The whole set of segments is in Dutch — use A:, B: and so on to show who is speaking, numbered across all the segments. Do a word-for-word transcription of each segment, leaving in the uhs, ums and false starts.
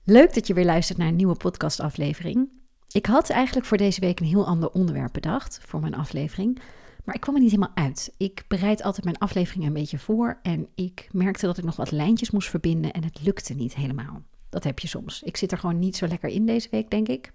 A: Leuk dat je weer luistert naar een nieuwe podcastaflevering. Ik had eigenlijk voor deze week een heel ander onderwerp bedacht voor mijn aflevering, maar ik kwam er niet helemaal uit. Ik bereid altijd mijn afleveringen een beetje voor en ik merkte dat ik nog wat lijntjes moest verbinden en het lukte niet helemaal. Dat heb je soms. Ik zit er gewoon niet zo lekker in deze week, denk ik.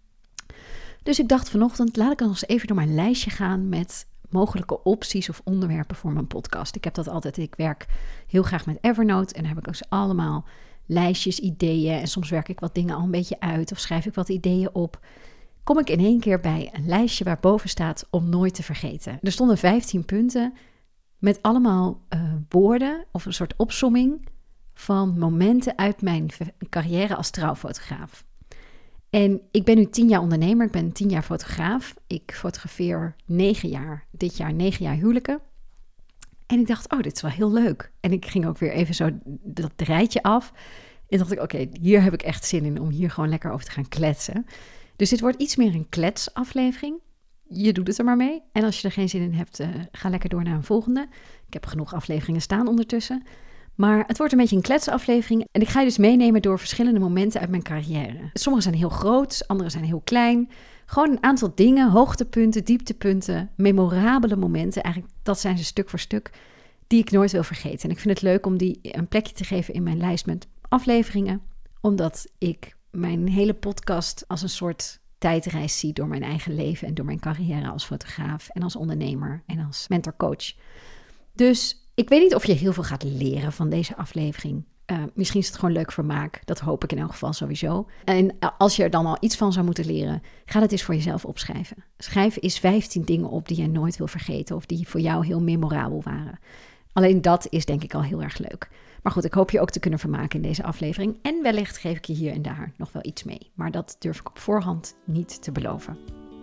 A: Dus ik dacht vanochtend, laat ik dan eens even door mijn lijstje gaan met mogelijke opties of onderwerpen voor mijn podcast. Ik heb dat altijd, ik werk heel graag met Evernote en daar heb ik dus allemaal lijstjes, ideeën en soms werk ik wat dingen al een beetje uit of schrijf ik wat ideeën op. Kom ik in één keer bij een lijstje waar boven staat om nooit te vergeten. Er stonden vijftien punten met allemaal uh, woorden of een soort opsomming van momenten uit mijn carrière als trouwfotograaf. En ik ben nu tien jaar ondernemer, ik ben tien jaar fotograaf. Ik fotografeer negen jaar, dit jaar negen jaar huwelijken. En ik dacht, oh, dit is wel heel leuk. En ik ging ook weer even zo dat rijtje af. En dacht ik, oké, okay, hier heb ik echt zin in om hier gewoon lekker over te gaan kletsen. Dus dit wordt iets meer een kletsaflevering. Je doet het er maar mee. En als je er geen zin in hebt, uh, ga lekker door naar een volgende. Ik heb genoeg afleveringen staan ondertussen. Maar het wordt een beetje een kletsaflevering. En ik ga je dus meenemen door verschillende momenten uit mijn carrière. Sommige zijn heel groot, andere zijn heel klein. Gewoon een aantal dingen, hoogtepunten, dieptepunten, memorabele momenten. Eigenlijk, dat zijn ze stuk voor stuk, die ik nooit wil vergeten. En ik vind het leuk om die een plekje te geven in mijn lijst met afleveringen. Omdat ik mijn hele podcast als een soort tijdreis zie door mijn eigen leven en door mijn carrière als fotograaf en als ondernemer en als mentor-coach. Dus ik weet niet of je heel veel gaat leren van deze aflevering. Uh, misschien is het gewoon leuk vermaak. Dat hoop ik in elk geval sowieso. En als je er dan al iets van zou moeten leren, ga het eens voor jezelf opschrijven. Schrijf eens vijftien dingen op die je nooit wil vergeten of die voor jou heel memorabel waren. Alleen dat is denk ik al heel erg leuk. Maar goed, ik hoop je ook te kunnen vermaken in deze aflevering. En wellicht geef ik je hier en daar nog wel iets mee. Maar dat durf ik op voorhand niet te beloven.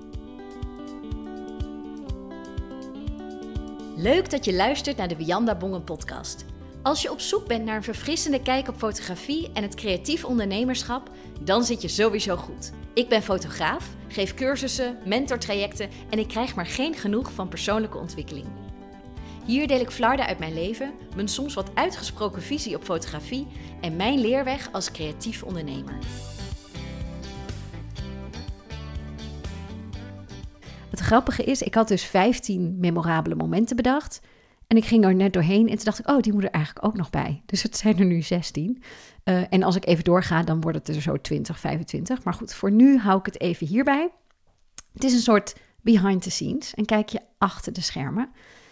B: Leuk dat je luistert naar de Wianda Bongen podcast. Als je op zoek bent naar een verfrissende kijk op fotografie en het creatief ondernemerschap, dan zit je sowieso goed. Ik ben fotograaf, geef cursussen, mentortrajecten en ik krijg maar geen genoeg van persoonlijke ontwikkeling. Hier deel ik flarden uit mijn leven, mijn soms wat uitgesproken visie op fotografie en mijn leerweg als creatief ondernemer.
A: Het grappige is, ik had dus vijftien memorabele momenten bedacht. En ik ging er net doorheen en toen dacht ik, oh, die moet er eigenlijk ook nog bij. Dus het zijn er nu zestien. Uh, en als ik even doorga, dan wordt het er zo twintig, vijfentwintig. Maar goed, voor nu hou ik het even hierbij. Het is een soort behind the scenes. En kijk je achter de schermen.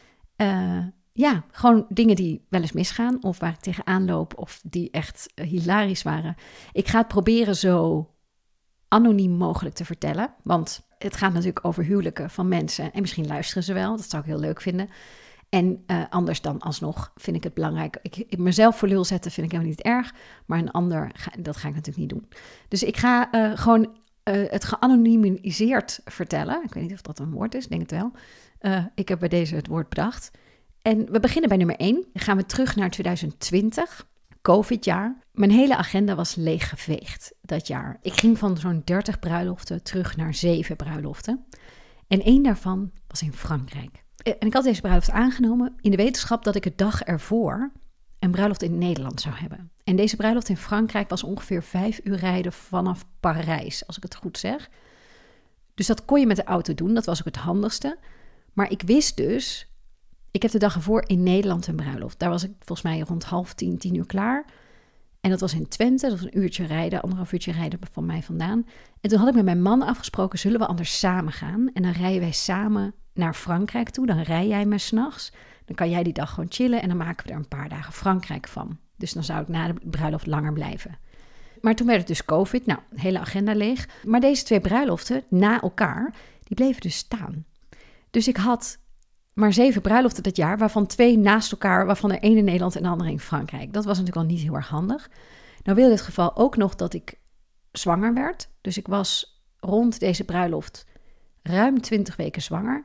A: Uh, ja, gewoon dingen die wel eens misgaan of waar ik tegenaan loop of die echt uh, hilarisch waren. Ik ga het proberen zo anoniem mogelijk te vertellen, want het gaat natuurlijk over huwelijken van mensen en misschien luisteren ze wel, dat zou ik heel leuk vinden. En uh, anders dan alsnog vind ik het belangrijk. Ik, ik mezelf voor lul zetten vind ik helemaal niet erg, maar een ander, ga, dat ga ik natuurlijk niet doen. Dus ik ga uh, gewoon uh, het geanonimiseerd vertellen. Ik weet niet of dat een woord is, ik denk het wel. Uh, ik heb bij deze het woord bedacht. En we beginnen bij nummer één. Dan gaan we terug naar twintig twintig. COVID-jaar. Mijn hele agenda was leeggeveegd dat jaar. Ik ging van zo'n dertig bruiloften terug naar zeven bruiloften. En één daarvan was in Frankrijk. En ik had deze bruiloft aangenomen in de wetenschap dat ik het dag ervoor een bruiloft in Nederland zou hebben. En deze bruiloft in Frankrijk was ongeveer vijf uur rijden vanaf Parijs, als ik het goed zeg. Dus dat kon je met de auto doen, dat was ook het handigste. Maar ik wist dus, ik heb de dag ervoor in Nederland een bruiloft. Daar was ik volgens mij rond half tien, tien uur klaar. En dat was in Twente, dat was een uurtje rijden, anderhalf uurtje rijden van mij vandaan. En toen had ik met mijn man afgesproken, zullen we anders samen gaan? En dan rijden wij samen naar Frankrijk toe. Dan rij jij me 's nachts. Dan kan jij die dag gewoon chillen en dan maken we er een paar dagen Frankrijk van. Dus dan zou ik na de bruiloft langer blijven. Maar toen werd het dus COVID, nou, hele agenda leeg. Maar deze twee bruiloften na elkaar, die bleven dus staan. Dus ik had maar zeven bruiloften dat jaar, waarvan twee naast elkaar, waarvan er één in Nederland en de andere in Frankrijk. Dat was natuurlijk al niet heel erg handig. Nou wilde het geval ook nog dat ik zwanger werd. Dus ik was rond deze bruiloft ruim twintig weken zwanger.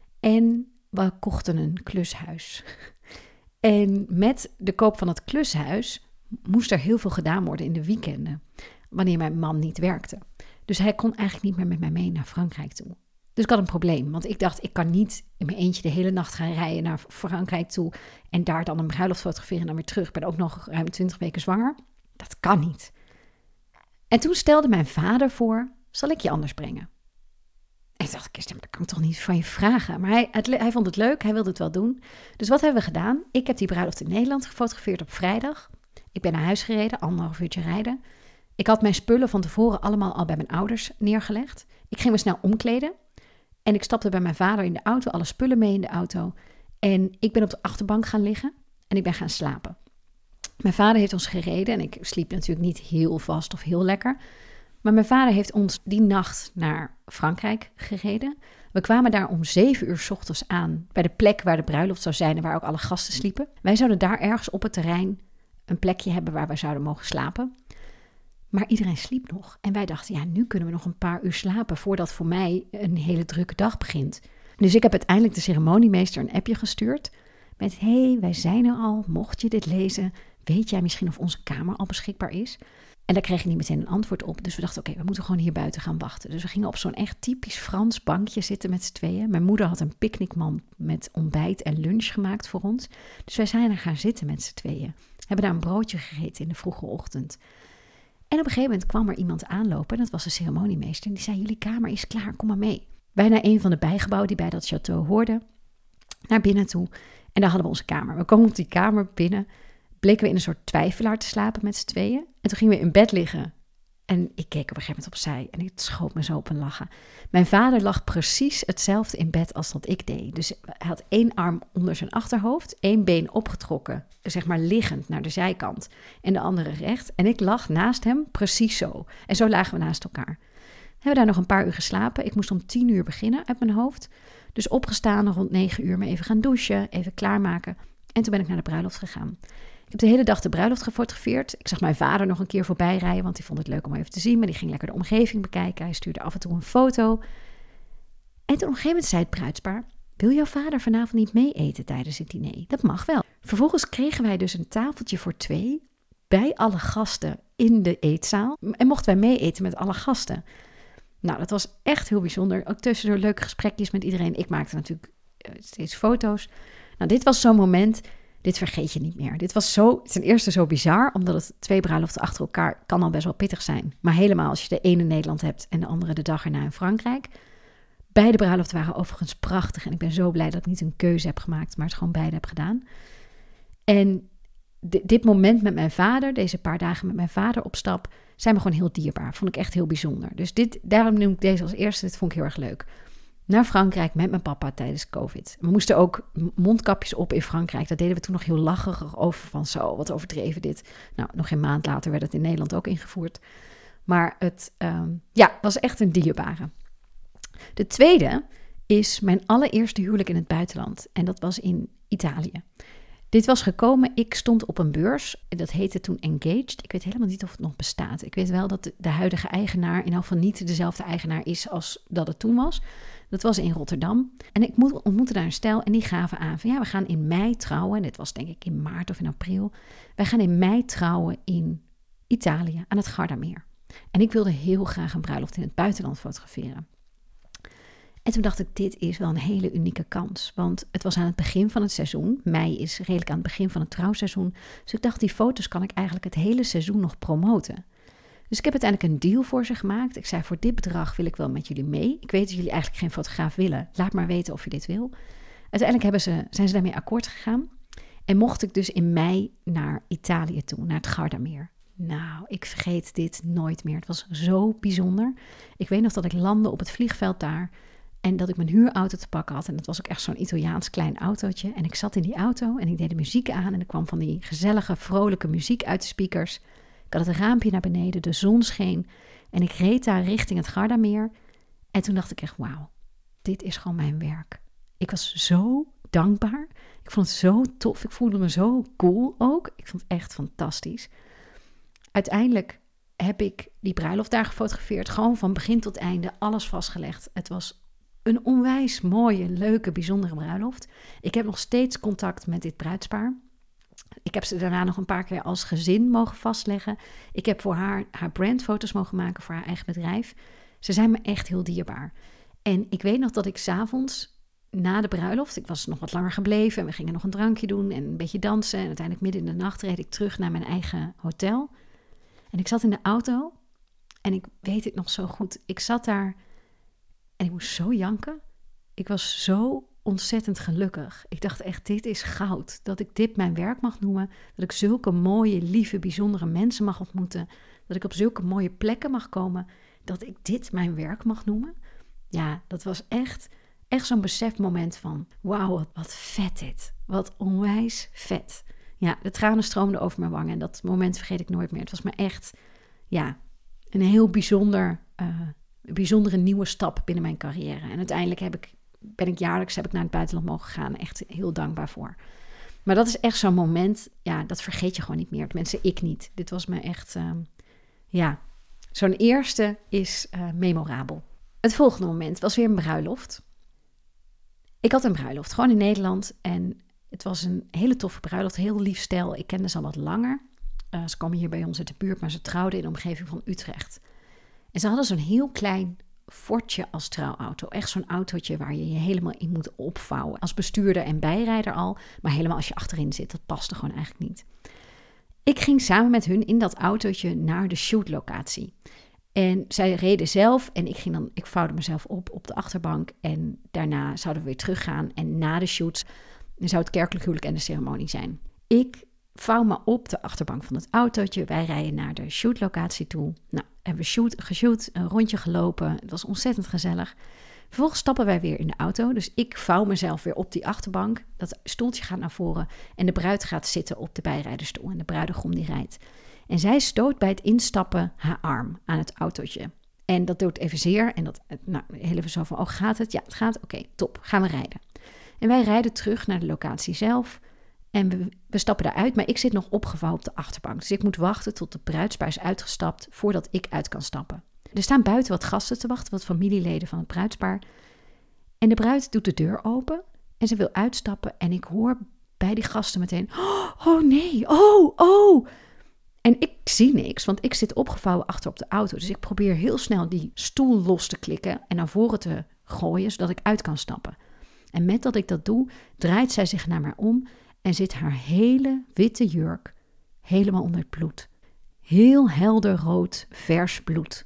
A: En we kochten een klushuis. En met de koop van het klushuis moest er heel veel gedaan worden in de weekenden, wanneer mijn man niet werkte. Dus hij kon eigenlijk niet meer met mij mee naar Frankrijk toe. Dus ik had een probleem, want ik dacht, ik kan niet in mijn eentje de hele nacht gaan rijden naar Frankrijk toe en daar dan een bruiloft fotograferen en dan weer terug. Ik ben ook nog ruim twintig weken zwanger. Dat kan niet. En toen stelde mijn vader voor, zal ik je anders brengen? En toen dacht ik, dat kan ik toch niet van je vragen. Maar hij, het, hij vond het leuk, hij wilde het wel doen. Dus wat hebben we gedaan? Ik heb die bruiloft in Nederland gefotografeerd op vrijdag. Ik ben naar huis gereden, anderhalf uurtje rijden. Ik had mijn spullen van tevoren allemaal al bij mijn ouders neergelegd. Ik ging me snel omkleden. En ik stapte bij mijn vader in de auto, alle spullen mee in de auto. En ik ben op de achterbank gaan liggen en ik ben gaan slapen. Mijn vader heeft ons gereden en ik sliep natuurlijk niet heel vast of heel lekker. Maar mijn vader heeft ons die nacht naar Frankrijk gereden. We kwamen daar om zeven uur 's ochtends aan bij de plek waar de bruiloft zou zijn en waar ook alle gasten sliepen. Wij zouden daar ergens op het terrein een plekje hebben waar we zouden mogen slapen. Maar iedereen sliep nog. En wij dachten, ja, nu kunnen we nog een paar uur slapen voordat voor mij een hele drukke dag begint. Dus ik heb uiteindelijk de ceremoniemeester een appje gestuurd met, hey, wij zijn er al, mocht je dit lezen, weet jij misschien of onze kamer al beschikbaar is? En daar kreeg ik niet meteen een antwoord op. Dus we dachten, oké, okay, we moeten gewoon hier buiten gaan wachten. Dus we gingen op zo'n echt typisch Frans bankje zitten met z'n tweeën. Mijn moeder had een picknickmand met ontbijt en lunch gemaakt voor ons. Dus wij zijn er gaan zitten met z'n tweeën. Hebben daar een broodje gegeten in de vroege ochtend. En op een gegeven moment kwam er iemand aanlopen, en dat was de ceremoniemeester. En die zei, jullie kamer is klaar, kom maar mee. Wij naar een van de bijgebouwen die bij dat château hoorden, naar binnen toe. En daar hadden we onze kamer. We komen op die kamer binnen, bleken we in een soort twijfelaar te slapen met z'n tweeën. En toen gingen we in bed liggen. En ik keek op een gegeven moment opzij en het schoot me zo op een lachen. Mijn vader lag precies hetzelfde in bed als dat ik deed. Dus hij had één arm onder zijn achterhoofd, één been opgetrokken, zeg maar liggend naar de zijkant en de andere recht. En ik lag naast hem precies zo. En zo lagen we naast elkaar. We hebben daar nog een paar uur geslapen. Ik moest om tien uur beginnen uit mijn hoofd. Dus opgestaan rond negen uur, maar even gaan douchen, even klaarmaken. En toen ben ik naar de bruiloft gegaan. Ik heb de hele dag de bruiloft gefotografeerd. Ik zag mijn vader nog een keer voorbij rijden, want die vond het leuk om even te zien. Maar die ging lekker de omgeving bekijken. Hij stuurde af en toe een foto. En toen op een gegeven moment zei het bruidspaar, wil jouw vader vanavond niet mee eten tijdens het diner? Dat mag wel. Vervolgens kregen wij dus een tafeltje voor twee bij alle gasten in de eetzaal. En mochten wij mee eten met alle gasten. Nou, dat was echt heel bijzonder. Ook tussendoor leuke gesprekjes met iedereen. Ik maakte natuurlijk steeds foto's. Nou, dit was zo'n moment, dit vergeet je niet meer. Dit was zo, ten eerste zo bizar, omdat het twee bruiloften achter elkaar kan al best wel pittig zijn. Maar helemaal als je de ene in Nederland hebt en de andere de dag erna in Frankrijk. Beide bruiloften waren overigens prachtig. En ik ben zo blij dat ik niet een keuze heb gemaakt, maar het gewoon beide heb gedaan. En d- dit moment met mijn vader, deze paar dagen met mijn vader op stap, zijn me gewoon heel dierbaar. Vond ik echt heel bijzonder. Dus dit, daarom noem ik deze als eerste. Dit vond ik heel erg leuk. Naar Frankrijk met mijn papa tijdens COVID. We moesten ook mondkapjes op in Frankrijk. Daar deden we toen nog heel lacherig over. Van zo, wat overdreven dit. Nou, nog geen maand later werd het in Nederland ook ingevoerd. Maar het um, ja, was echt een dierbare. De tweede is mijn allereerste huwelijk in het buitenland. En dat was in Italië. Dit was gekomen, ik stond op een beurs, dat heette toen Engaged. Ik weet helemaal niet of het nog bestaat. Ik weet wel dat de, de huidige eigenaar in elk geval niet dezelfde eigenaar is als dat het toen was. Dat was in Rotterdam. En ik ontmoette daar een stel en die gaven aan van ja, we gaan in mei trouwen. En dit was denk ik in maart of in april. Wij gaan in mei trouwen in Italië aan het Gardameer. En ik wilde heel graag een bruiloft in het buitenland fotograferen. En toen dacht ik, dit is wel een hele unieke kans. Want het was aan het begin van het seizoen. Mei is redelijk aan het begin van het trouwseizoen. Dus ik dacht, die foto's kan ik eigenlijk het hele seizoen nog promoten. Dus ik heb uiteindelijk een deal voor ze gemaakt. Ik zei, voor dit bedrag wil ik wel met jullie mee. Ik weet dat jullie eigenlijk geen fotograaf willen. Laat maar weten of je dit wil. Uiteindelijk hebben ze, zijn ze daarmee akkoord gegaan. En mocht ik dus in mei naar Italië toe, naar het Gardameer. Nou, ik vergeet dit nooit meer. Het was zo bijzonder. Ik weet nog dat ik landde op het vliegveld daar. En dat ik mijn huurauto te pakken had. En dat was ook echt zo'n Italiaans klein autootje. En ik zat in die auto en ik deed de muziek aan. En er kwam van die gezellige, vrolijke muziek uit de speakers. Ik had het raampje naar beneden, de zon scheen. En ik reed daar richting het Gardameer. En toen dacht ik echt, wauw, dit is gewoon mijn werk. Ik was zo dankbaar. Ik vond het zo tof. Ik voelde me zo cool ook. Ik vond het echt fantastisch. Uiteindelijk heb ik die bruiloft daar gefotografeerd. Gewoon van begin tot einde, alles vastgelegd. Het was een onwijs mooie, leuke, bijzondere bruiloft. Ik heb nog steeds contact met dit bruidspaar. Ik heb ze daarna nog een paar keer als gezin mogen vastleggen. Ik heb voor haar haar brandfoto's mogen maken voor haar eigen bedrijf. Ze zijn me echt heel dierbaar. En ik weet nog dat ik 's avonds na de bruiloft, ik was nog wat langer gebleven en we gingen nog een drankje doen en een beetje dansen. En uiteindelijk midden in de nacht reed ik terug naar mijn eigen hotel. En ik zat in de auto En ik weet het nog zo goed. Ik zat daar en ik moest zo janken. Ik was zo ontzettend gelukkig. Ik dacht echt, dit is goud. Dat ik dit mijn werk mag noemen. Dat ik zulke mooie, lieve, bijzondere mensen mag ontmoeten. Dat ik op zulke mooie plekken mag komen. Dat ik dit mijn werk mag noemen. Ja, dat was echt, echt zo'n besefmoment van... wauw, wat, wat vet dit. Wat onwijs vet. Ja, de tranen stroomden over mijn wangen. En dat moment vergeet ik nooit meer. Het was me echt, ja, een heel bijzonder... Uh, bijzondere nieuwe stap binnen mijn carrière. En uiteindelijk heb ik, ben ik jaarlijks heb ik naar het buitenland mogen gaan. Echt heel dankbaar voor. Maar dat is echt zo'n moment, ja, dat vergeet je gewoon niet meer. Tenminste, ik niet. Dit was me echt, uh, ja, zo'n eerste is uh, memorabel. Het volgende moment was weer een bruiloft. Ik had een bruiloft, gewoon in Nederland. En het was een hele toffe bruiloft, heel lief stel. Ik kende ze al wat langer. Uh, ze kwamen hier bij ons uit de buurt, maar ze trouwden in de omgeving van Utrecht. En ze hadden zo'n heel klein Fordje als trouwauto. Echt zo'n autootje waar je je helemaal in moet opvouwen. Als bestuurder en bijrijder al, maar helemaal als je achterin zit. Dat paste gewoon eigenlijk niet. Ik ging samen met hun in dat autootje naar de shootlocatie. En zij reden zelf en ik, ging dan, ik vouwde mezelf op op de achterbank. En daarna zouden we weer teruggaan. En na de shoot zou het kerkelijk huwelijk en de ceremonie zijn. Ik vouw me op de achterbank van het autootje. Wij rijden naar de shootlocatie toe. Nou, hebben we shoot, geshoot, een rondje gelopen. Het was ontzettend gezellig. Vervolgens stappen wij weer in de auto. Dus ik vouw mezelf weer op die achterbank. Dat stoeltje gaat naar voren. En de bruid gaat zitten op de bijrijderstoel. En de bruidegom die rijdt. En zij stoot bij het instappen haar arm aan het autootje. En dat doet even zeer. En dat, nou, heel even zo van, oh, gaat het? Ja, het gaat. Oké, okay, top. Gaan we rijden. En wij rijden terug naar de locatie zelf. En we, we stappen eruit, maar ik zit nog opgevouwen op de achterbank. Dus ik moet wachten tot de bruidspaar is uitgestapt voordat ik uit kan stappen. Er staan buiten wat gasten te wachten, wat familieleden van het bruidspaar. En de bruid doet de deur open en ze wil uitstappen. En ik hoor bij die gasten meteen, oh, oh nee, oh, oh. En ik zie niks, want ik zit opgevouwen achter op de auto. Dus ik probeer heel snel die stoel los te klikken en naar voren te gooien, zodat ik uit kan stappen. En met dat ik dat doe, draait zij zich naar mij om en zit haar hele witte jurk helemaal onder het bloed. Heel helder rood, vers bloed.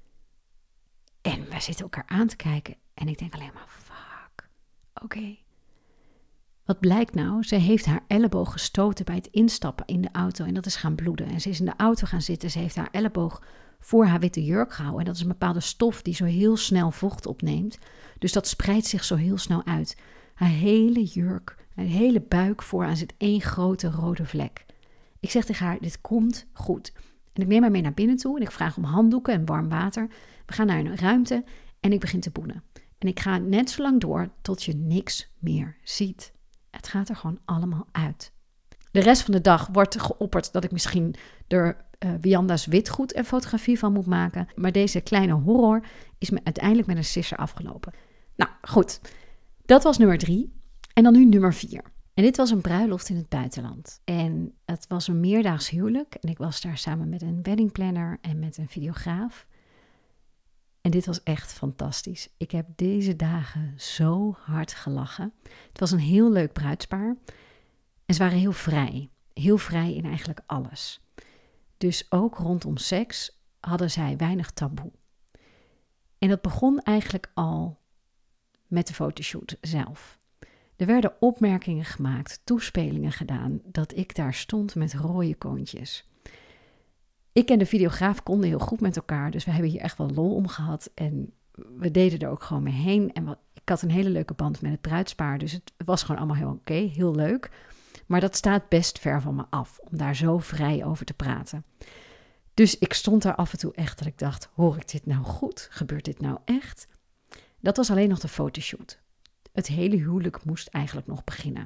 A: En wij zitten elkaar aan te kijken en ik denk alleen maar, fuck, oké. Okay. Wat blijkt nou? Ze heeft haar elleboog gestoten bij het instappen in de auto en dat is gaan bloeden. En ze is in de auto gaan zitten, ze heeft haar elleboog voor haar witte jurk gehouden. En dat is een bepaalde stof die zo heel snel vocht opneemt. Dus dat spreidt zich zo heel snel uit. Haar hele jurk, haar hele buik vooraan zit één grote rode vlek. Ik zeg tegen haar, dit komt goed. En ik neem haar mee naar binnen toe en ik vraag om handdoeken en warm water. We gaan naar een ruimte en ik begin te boenen. En ik ga net zo lang door tot je niks meer ziet. Het gaat er gewoon allemaal uit. De rest van de dag wordt geopperd dat ik misschien er uh, Wianda's witgoed en fotografie van moet maken. Maar deze kleine horror is me uiteindelijk met een sisser afgelopen. Nou, goed. Dat was nummer drie. En dan nu nummer vier. En dit was een bruiloft in het buitenland. En het was een meerdaags huwelijk. En ik was daar samen met een weddingplanner en met een videograaf. En dit was echt fantastisch. Ik heb deze dagen zo hard gelachen. Het was een heel leuk bruidspaar. En ze waren heel vrij. Heel vrij in eigenlijk alles. Dus ook rondom seks hadden zij weinig taboe. En dat begon eigenlijk al met de fotoshoot zelf. Er werden opmerkingen gemaakt, toespelingen gedaan, dat ik daar stond met rode koontjes. Ik en de videograaf konden heel goed met elkaar, dus we hebben hier echt wel lol om gehad. En we deden er ook gewoon mee heen. En ik had een hele leuke band met het bruidspaar, dus het was gewoon allemaal heel oké, okay, heel leuk. Maar dat staat best ver van me af, om daar zo vrij over te praten. Dus ik stond daar af en toe echt dat ik dacht, hoor ik dit nou goed? Gebeurt dit nou echt? Dat was alleen nog de fotoshoot. Het hele huwelijk moest eigenlijk nog beginnen.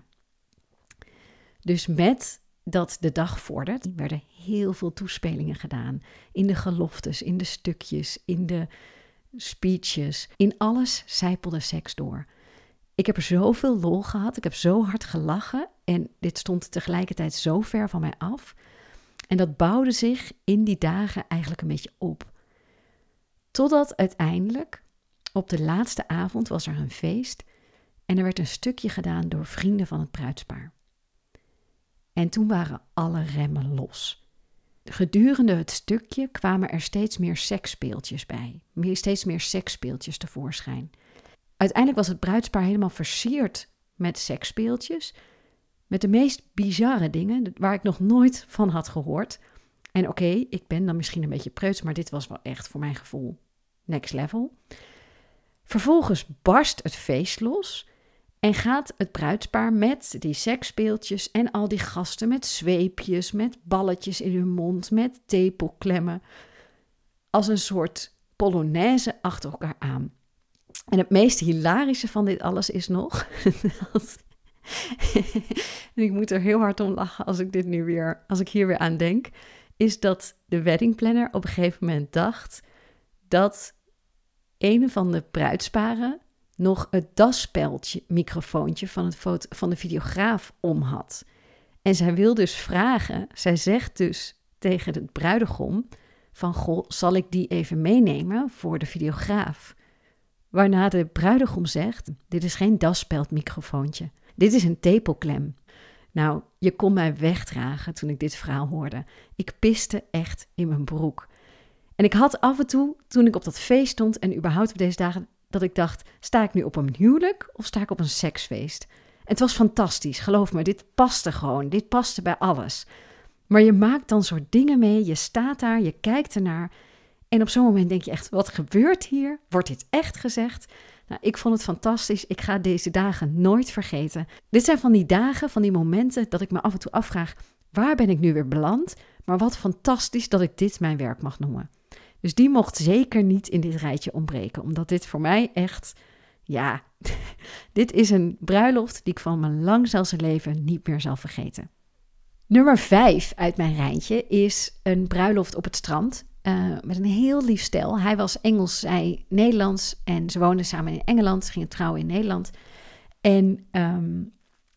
A: Dus met dat de dag vordert, werden heel veel toespelingen gedaan. In de geloftes, in de stukjes, in de speeches. In alles sijpelde seks door. Ik heb er zoveel lol gehad, ik heb zo hard gelachen. En dit stond tegelijkertijd zo ver van mij af. En dat bouwde zich in die dagen eigenlijk een beetje op. Totdat uiteindelijk, op de laatste avond was er een feest. En er werd een stukje gedaan door vrienden van het bruidspaar. En toen waren alle remmen los. gedurende het stukje kwamen er steeds meer seksspeeltjes bij. Meer, steeds meer seksspeeltjes tevoorschijn. Uiteindelijk was het bruidspaar helemaal versierd met seksspeeltjes. Met de meest bizarre dingen, waar ik nog nooit van had gehoord. En oké, okay, ik ben dan misschien een beetje preuts, maar dit was wel echt voor mijn gevoel next level. Vervolgens barst het feest los en gaat het bruidspaar met die seksspeeltjes en al die gasten met zweepjes, met balletjes in hun mond, met tepelklemmen, als een soort polonaise achter elkaar aan. En het meest hilarische van dit alles is nog, dat, en ik moet er heel hard om lachen als ik dit nu weer, als ik hier weer aan denk, is dat de weddingplanner op een gegeven moment dacht dat een van de bruidsparen nog het daspeldje microfoontje van, het foto, van de videograaf om had. En zij wil dus vragen, zij zegt dus tegen de bruidegom van, goh, zal ik die even meenemen voor de videograaf? Waarna de bruidegom zegt, dit is geen daspeldmicrofoontje, dit is een tepelklem. Nou, je kon mij wegdragen toen ik dit verhaal hoorde. Ik piste echt in mijn broek. En ik had af en toe, toen ik op dat feest stond en überhaupt op deze dagen, dat ik dacht, sta ik nu op een huwelijk of sta ik op een seksfeest? Het was fantastisch, geloof me, dit paste gewoon, dit paste bij alles. Maar je maakt dan soort dingen mee, je staat daar, je kijkt ernaar en op zo'n moment denk je echt, wat gebeurt hier? Wordt dit echt gezegd? Nou, ik vond het fantastisch, ik ga deze dagen nooit vergeten. Dit zijn van die dagen, van die momenten dat ik me af en toe afvraag, waar ben ik nu weer beland? Maar wat fantastisch dat ik dit mijn werk mag noemen. Dus die mocht zeker niet in dit rijtje ontbreken, omdat dit voor mij echt, ja, dit is een bruiloft die ik van mijn lang zelfs leven niet meer zal vergeten. Nummer vijf uit mijn rijtje is een bruiloft op het strand uh, met een heel lief stel. Hij was Engels, zij Nederlands en ze woonden samen in Engeland. Ze gingen trouwen in Nederland en um,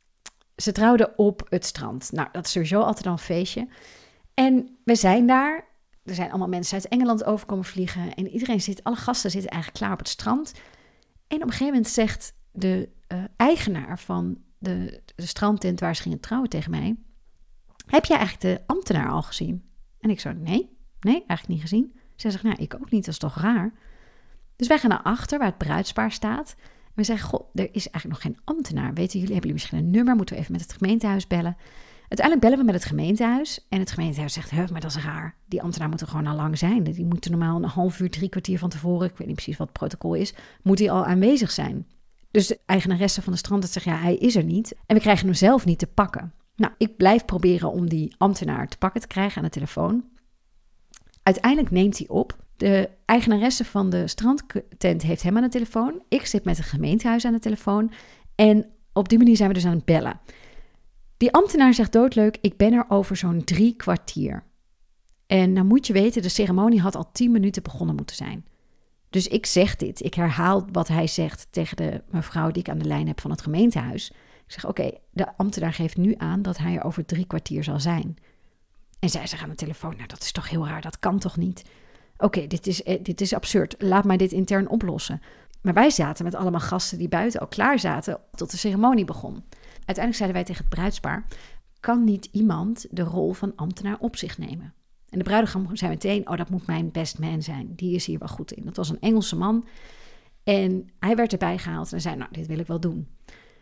A: ze trouwden op het strand. Nou, dat is sowieso altijd al een feestje. En we zijn daar. Er zijn allemaal mensen uit Engeland overkomen vliegen. En iedereen zit, alle gasten zitten eigenlijk klaar op het strand. En op een gegeven moment zegt de uh, eigenaar van de, de strandtent waar ze gingen trouwen tegen mij: heb jij eigenlijk de ambtenaar al gezien? En ik zo, nee, nee, eigenlijk niet gezien. Zij zegt, nou, ik ook niet, dat is toch raar? Dus wij gaan naar achter, waar het bruidspaar staat. En we zeggen, goh, er is eigenlijk nog geen ambtenaar. Weten jullie, hebben jullie misschien een nummer? Moeten we even met het gemeentehuis bellen? Uiteindelijk bellen we met het gemeentehuis. En het gemeentehuis zegt, huh, maar dat is raar. Die ambtenaar moet er gewoon al lang zijn. Die moet er normaal een half uur, drie kwartier van tevoren, ik weet niet precies wat het protocol is, moet hij al aanwezig zijn. Dus de eigenaresse van de strand zegt, ja, hij is er niet. En we krijgen hem zelf niet te pakken. Nou, ik blijf proberen om die ambtenaar te pakken te krijgen aan de telefoon. Uiteindelijk neemt hij op. De eigenaresse van de strandtent heeft hem aan de telefoon. Ik zit met het gemeentehuis aan de telefoon. En op die manier zijn we dus aan het bellen. Die ambtenaar zegt doodleuk, ik ben er over zo'n drie kwartier. En dan moet je weten, de ceremonie had al tien minuten begonnen moeten zijn. Dus ik zeg dit, ik herhaal wat hij zegt tegen de mevrouw die ik aan de lijn heb van het gemeentehuis. Ik zeg, oké, okay, de ambtenaar geeft nu aan dat hij er over drie kwartier zal zijn. En zij zegt aan de telefoon, nou dat is toch heel raar, dat kan toch niet? Oké, okay, dit is, dit is absurd, laat mij dit intern oplossen. Maar wij zaten met allemaal gasten die buiten al klaar zaten tot de ceremonie begon. Uiteindelijk zeiden wij tegen het bruidspaar, kan niet iemand de rol van ambtenaar op zich nemen? En de bruidegom zei meteen, oh dat moet mijn best man zijn, die is hier wel goed in. Dat was een Engelse man en hij werd erbij gehaald en zei, nou dit wil ik wel doen.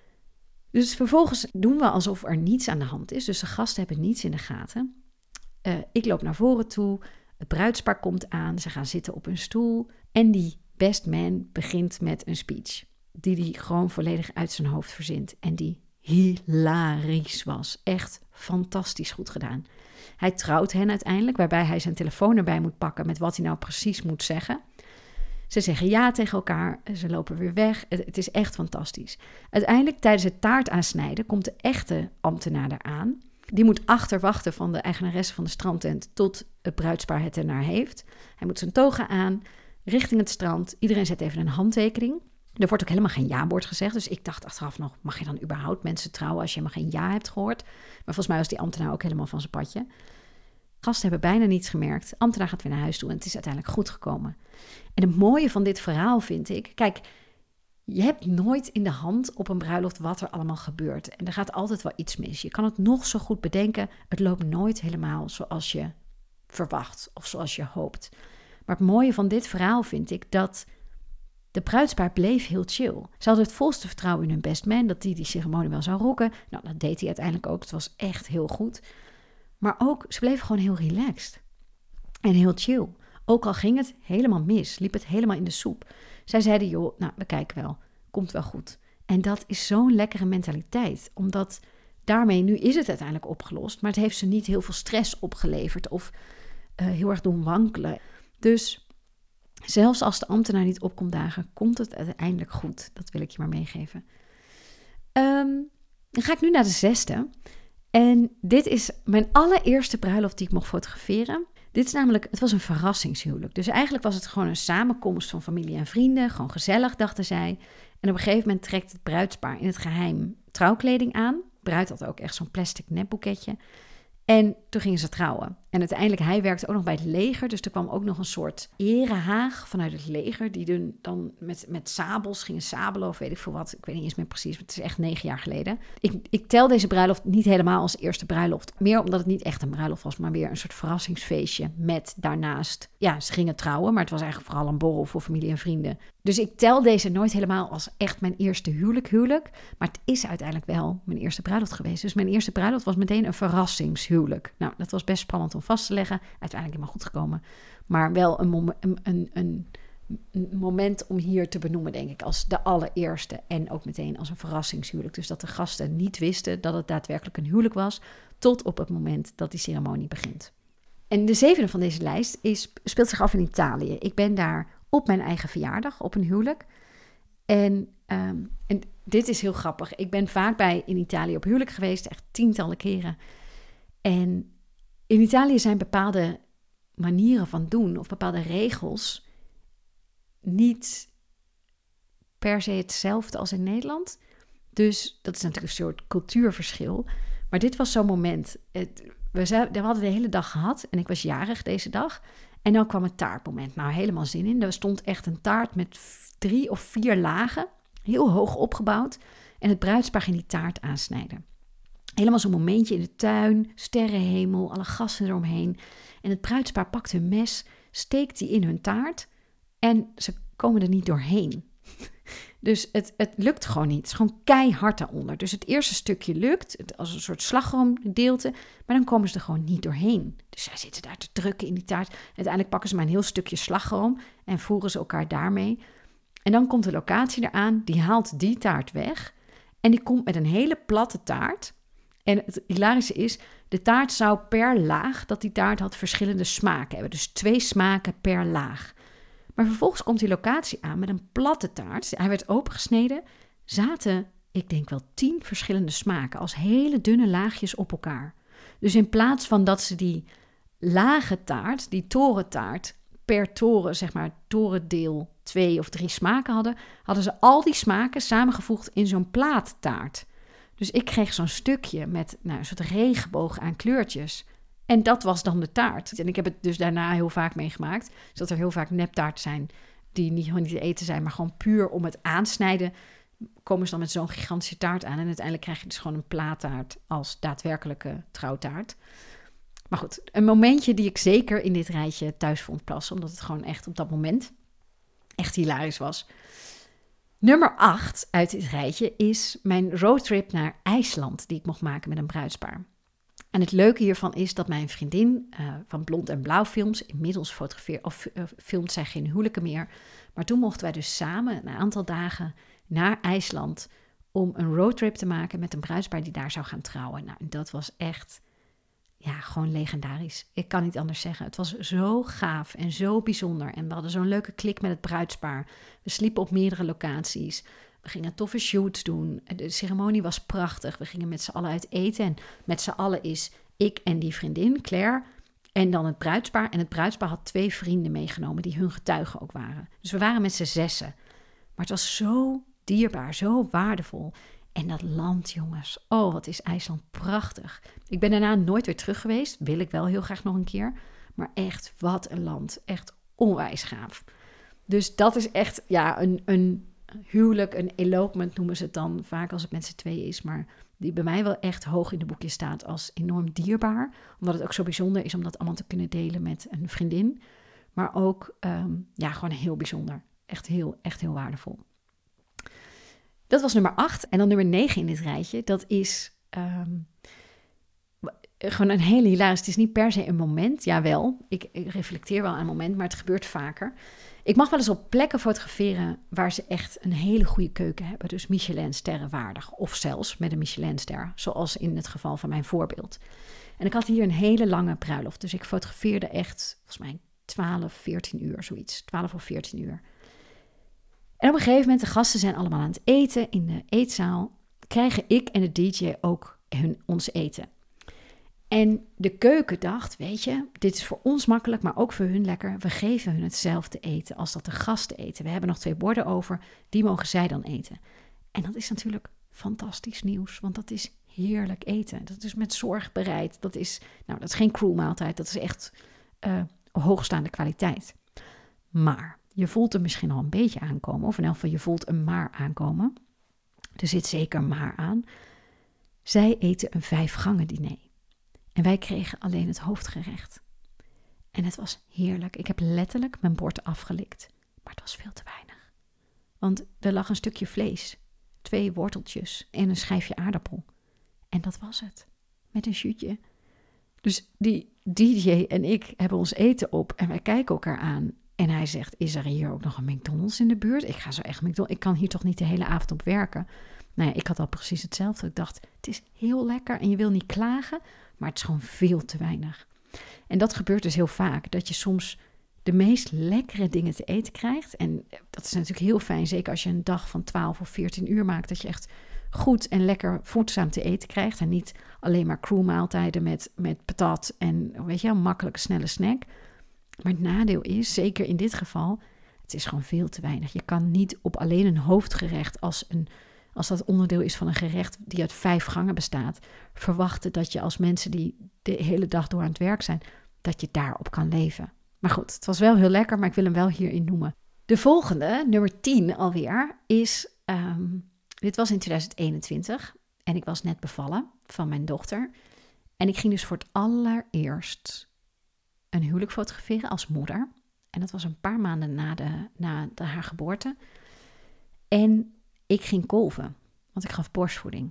A: Dus vervolgens doen we alsof er niets aan de hand is. Dus de gasten hebben niets in de gaten. Uh, ik loop naar voren toe. Het bruidspaar komt aan. Ze gaan zitten op hun stoel. En die best man begint met een speech. Die hij gewoon volledig uit zijn hoofd verzint. En die hilarisch was. Echt fantastisch goed gedaan. Hij trouwt hen uiteindelijk. Waarbij hij zijn telefoon erbij moet pakken. Met wat hij nou precies moet zeggen. Ze zeggen ja tegen elkaar, ze lopen weer weg. Het, het is echt fantastisch. Uiteindelijk tijdens het taart aansnijden komt de echte ambtenaar eraan. Die moet achterwachten van de eigenaresse van de strandtent tot het bruidspaar het ernaar heeft. Hij moet zijn toga aan, richting het strand. Iedereen zet even een handtekening. Er wordt ook helemaal geen ja-woord gezegd. Dus ik dacht achteraf nog, mag je dan überhaupt mensen trouwen als je helemaal geen ja hebt gehoord? Maar volgens mij was die ambtenaar ook helemaal van zijn padje. Gasten hebben bijna niets gemerkt. Ambtenaar gaat weer naar huis toe en het is uiteindelijk goed gekomen. En het mooie van dit verhaal vind ik, kijk, je hebt nooit in de hand op een bruiloft wat er allemaal gebeurt. En er gaat altijd wel iets mis. Je kan het nog zo goed bedenken, het loopt nooit helemaal zoals je verwacht of zoals je hoopt. Maar het mooie van dit verhaal vind ik dat de bruidspaar bleef heel chill. Ze hadden het volste vertrouwen in hun best man, dat die die ceremonie wel zou rocken. Nou, dat deed hij uiteindelijk ook. Het was echt heel goed. Maar ook, ze bleven gewoon heel relaxed. En heel chill. Ook al ging het helemaal mis, liep het helemaal in de soep. Zij zeiden, joh, nou, we kijken wel. Komt wel goed. En dat is zo'n lekkere mentaliteit. Omdat daarmee, nu is het uiteindelijk opgelost, maar het heeft ze niet heel veel stress opgeleverd of uh, heel erg doen wankelen. Dus zelfs als de ambtenaar niet opkomt dagen, komt het uiteindelijk goed. Dat wil ik je maar meegeven. Um, dan ga ik nu naar de zesde. En dit is mijn allereerste bruiloft die ik mocht fotograferen. Dit is namelijk, het was een verrassingshuwelijk. Dus eigenlijk was het gewoon een samenkomst van familie en vrienden. Gewoon gezellig, dachten zij. En op een gegeven moment trekt het bruidspaar in het geheim trouwkleding aan. De bruid had ook echt zo'n plastic nepboeketje. En toen gingen ze trouwen. En uiteindelijk, hij werkte ook nog bij het leger. Dus er kwam ook nog een soort erehaag vanuit het leger. Die dan, dan met, met sabels gingen sabelen of weet ik veel wat. Ik weet niet eens meer precies, het is echt negen jaar geleden. Ik, ik tel deze bruiloft niet helemaal als eerste bruiloft. Meer omdat het niet echt een bruiloft was, maar weer een soort verrassingsfeestje. Met daarnaast, ja, ze gingen trouwen. Maar het was eigenlijk vooral een borrel voor familie en vrienden. Dus ik tel deze nooit helemaal als echt mijn eerste huwelijk huwelijk. Maar het is uiteindelijk wel mijn eerste bruiloft geweest. Dus mijn eerste bruiloft was meteen een verrassingshuwelijk. Nou, dat was best spannend om vast te leggen. Uiteindelijk helemaal goed gekomen. Maar wel een, mom- een, een, een, een moment om hier te benoemen, denk ik, als de allereerste. En ook meteen als een verrassingshuwelijk. Dus dat de gasten niet wisten dat het daadwerkelijk een huwelijk was, tot op het moment dat die ceremonie begint. En de zevende van deze lijst is, speelt zich af in Italië. Ik ben daar op mijn eigen verjaardag, op een huwelijk. En, um, en dit is heel grappig. Ik ben vaak bij in Italië op huwelijk geweest, echt tientallen keren. En in Italië zijn bepaalde manieren van doen of bepaalde regels niet per se hetzelfde als in Nederland. Dus dat is natuurlijk een soort cultuurverschil. Maar dit was zo'n moment. Het, we, zei, we hadden de hele dag gehad en ik was jarig deze dag. En dan kwam het taartmoment. Nou, helemaal zin in. Er stond echt een taart met drie of vier lagen, heel hoog opgebouwd. En het bruidspaar ging die taart aansnijden. Helemaal zo'n momentje in de tuin, sterrenhemel, alle gasten eromheen. En het bruidspaar pakt hun mes, steekt die in hun taart en ze komen er niet doorheen. Dus het, het lukt gewoon niet. Het is gewoon keihard daaronder. Dus het eerste stukje lukt, als een soort slagroomgedeelte, maar dan komen ze er gewoon niet doorheen. Dus zij zitten daar te drukken in die taart. En uiteindelijk pakken ze maar een heel stukje slagroom en voeren ze elkaar daarmee. En dan komt de locatie eraan, die haalt die taart weg en die komt met een hele platte taart. En het hilarische is, de taart zou per laag, dat die taart had, verschillende smaken hebben. Dus twee smaken per laag. Maar vervolgens komt die locatie aan met een platte taart. Hij werd opengesneden. Zaten, ik denk wel tien verschillende smaken als hele dunne laagjes op elkaar. Dus in plaats van dat ze die lage taart, die torentaart, per toren, zeg maar torendeel twee of drie smaken hadden, hadden ze al die smaken samengevoegd in zo'n plaattaart. Dus ik kreeg zo'n stukje met nou, een soort regenboog aan kleurtjes. En dat was dan de taart. En ik heb het dus daarna heel vaak meegemaakt. Dat er heel vaak neptaarten zijn die niet, gewoon niet te eten zijn, maar gewoon puur om het aansnijden komen ze dan met zo'n gigantische taart aan. En uiteindelijk krijg je dus gewoon een plaattaart als daadwerkelijke trouwtaart. Maar goed, een momentje die ik zeker in dit rijtje thuis vond plassen, omdat het gewoon echt op dat moment echt hilarisch was. Nummer acht uit dit rijtje is mijn roadtrip naar IJsland die ik mocht maken met een bruidspaar. En het leuke hiervan is dat mijn vriendin uh, van Blond en Blauw Films, inmiddels fotografeert of uh, filmt zij geen huwelijken meer. Maar toen mochten wij dus samen een aantal dagen naar IJsland om een roadtrip te maken met een bruidspaar die daar zou gaan trouwen. Nou, dat was echt, ja, gewoon legendarisch. Ik kan niet anders zeggen. Het was zo gaaf en zo bijzonder. En we hadden zo'n leuke klik met het bruidspaar. We sliepen op meerdere locaties. We gingen toffe shoots doen. De ceremonie was prachtig. We gingen met z'n allen uit eten. En met z'n allen is ik en die vriendin, Claire, en dan het bruidspaar. En het bruidspaar had twee vrienden meegenomen die hun getuigen ook waren. Dus we waren met z'n zessen. Maar het was zo dierbaar, zo waardevol. En dat land, jongens. Oh, wat is IJsland prachtig. Ik ben daarna nooit weer terug geweest. Wil ik wel heel graag nog een keer. Maar echt, wat een land. Echt onwijs gaaf. Dus dat is echt, ja, een, een huwelijk, een elopement noemen ze het dan. Vaak als het met z'n tweeën is. Maar die bij mij wel echt hoog in de boekje staat als enorm dierbaar. Omdat het ook zo bijzonder is om dat allemaal te kunnen delen met een vriendin. Maar ook, um, ja, gewoon heel bijzonder. Echt heel, echt heel waardevol. Dat was nummer acht. En dan nummer negen in dit rijtje. Dat is um, gewoon een hele hilarisch. Het is niet per se een moment. Jawel, ik, ik reflecteer wel aan een moment, maar het gebeurt vaker. Ik mag wel eens op plekken fotograferen waar ze echt een hele goede keuken hebben. Dus Michelin-sterren waardig. Of zelfs met een Michelin-ster. Zoals in het geval van mijn voorbeeld. En ik had hier een hele lange bruiloft. Dus ik fotografeerde echt, volgens mij, twaalf, veertien uur, zoiets. twaalf of veertien uur. En op een gegeven moment, de gasten zijn allemaal aan het eten in de eetzaal. Krijgen ik en de D J ook hun, ons eten. En de keuken dacht, weet je, dit is voor ons makkelijk, maar ook voor hun lekker. We geven hun hetzelfde eten als dat de gasten eten. We hebben nog twee borden over, die mogen zij dan eten. En dat is natuurlijk fantastisch nieuws, want dat is heerlijk eten. Dat is met zorg bereid. Dat is, nou, dat is geen crewmaaltijd, dat is echt uh, hoogstaande kwaliteit. Maar je voelt er misschien al een beetje aankomen, of in elk geval je voelt een maar aankomen. Er zit zeker een maar aan. Zij eten een vijfgangen diner. En wij kregen alleen het hoofdgerecht. En het was heerlijk. Ik heb letterlijk mijn bord afgelikt. Maar het was veel te weinig. Want er lag een stukje vlees, twee worteltjes en een schijfje aardappel. En dat was het. Met een shootje. Dus die D J en ik hebben ons eten op en wij kijken elkaar aan. En hij zegt, is er hier ook nog een McDonald's in de buurt? Ik ga zo echt McDonald's. Ik kan hier toch niet de hele avond op werken? Nou ja, ik had al precies hetzelfde. Ik dacht, het is heel lekker en je wil niet klagen, maar het is gewoon veel te weinig. En dat gebeurt dus heel vaak, dat je soms de meest lekkere dingen te eten krijgt. En dat is natuurlijk heel fijn, zeker als je een dag van twaalf of veertien uur maakt, dat je echt goed en lekker voedzaam te eten krijgt. En niet alleen maar crewmaaltijden met, met patat en, weet je, een makkelijke, snelle snack. Maar het nadeel is, zeker in dit geval, het is gewoon veel te weinig. Je kan niet op alleen een hoofdgerecht, als, een, als dat onderdeel is van een gerecht die uit vijf gangen bestaat, verwachten dat je als mensen die de hele dag door aan het werk zijn, dat je daarop kan leven. Maar goed, het was wel heel lekker, maar ik wil hem wel hierin noemen. De volgende, nummer tien alweer, is, um, dit was in twintig eenentwintig en ik was net bevallen van mijn dochter. En ik ging dus voor het allereerst een huwelijk fotograferen als moeder. En dat was een paar maanden na, de, na de, haar geboorte. En ik ging kolven, want ik gaf borstvoeding.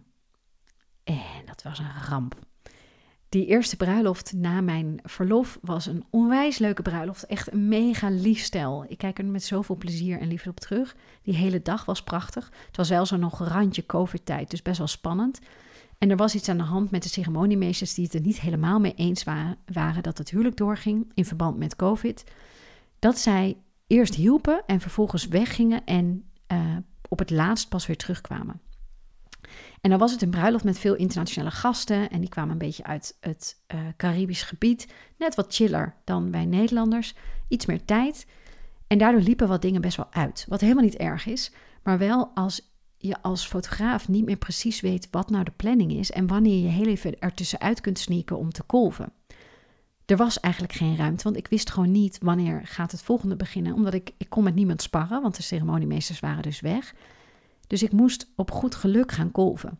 A: En dat was een ramp. Die eerste bruiloft na mijn verlof was een onwijs leuke bruiloft. Echt een mega lief stel. Ik kijk er met zoveel plezier en liefde op terug. Die hele dag was prachtig. Het was wel zo'n nog randje COVID-tijd, dus best wel spannend. En er was iets aan de hand met de ceremoniemeesters die het er niet helemaal mee eens wa- waren dat het huwelijk doorging in verband met COVID. Dat zij eerst hielpen en vervolgens weggingen en uh, op het laatst pas weer terugkwamen. En dan was het een bruiloft met veel internationale gasten en die kwamen een beetje uit het uh, Caribisch gebied. Net wat chiller dan wij Nederlanders, iets meer tijd. En daardoor liepen wat dingen best wel uit, wat helemaal niet erg is, maar wel als je als fotograaf niet meer precies weet wat nou de planning is en wanneer je heel even ertussenuit kunt sneaken om te kolven. Er was eigenlijk geen ruimte, want ik wist gewoon niet wanneer gaat het volgende beginnen, omdat ik, ik kon met niemand sparren, want de ceremoniemeesters waren dus weg. Dus ik moest op goed geluk gaan kolven.